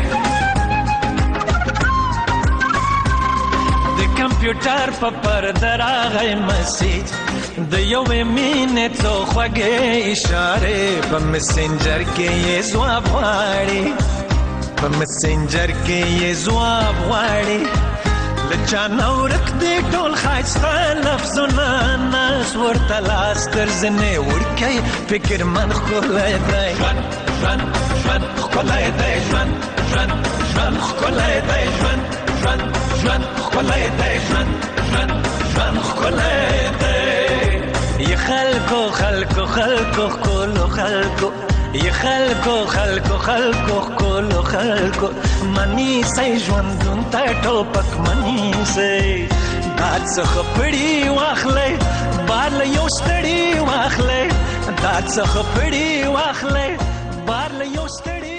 کمپیوټر په پرده راغی مسیج د یوې مینې څو خوږې اشارې په مسنجر کې یې ځواب غواړي په مسنجر کې یې ځواب غواړي له چا نه ورک دی ټول ښایسته لفظونه ناس ورته لاس تر زنې وړکی فکر من ښکلی دی ژوند ژوند ژوند ښکلی دی ژوند ژوند ژوند ښکلی دی ژوند ژوند ژوند خپلای دی ژوند ژوند ژوند خپلای دی یا خلقو خلقو خلقو کولو خلقو یا خلقو خلقو خلقو کولو خلقو منی سي ژوندون تا ټوپک منی سي دا څخه پړی واخلې بار له یو ستړي واخلې دا څخه پړی واخلې بار له یو ستړي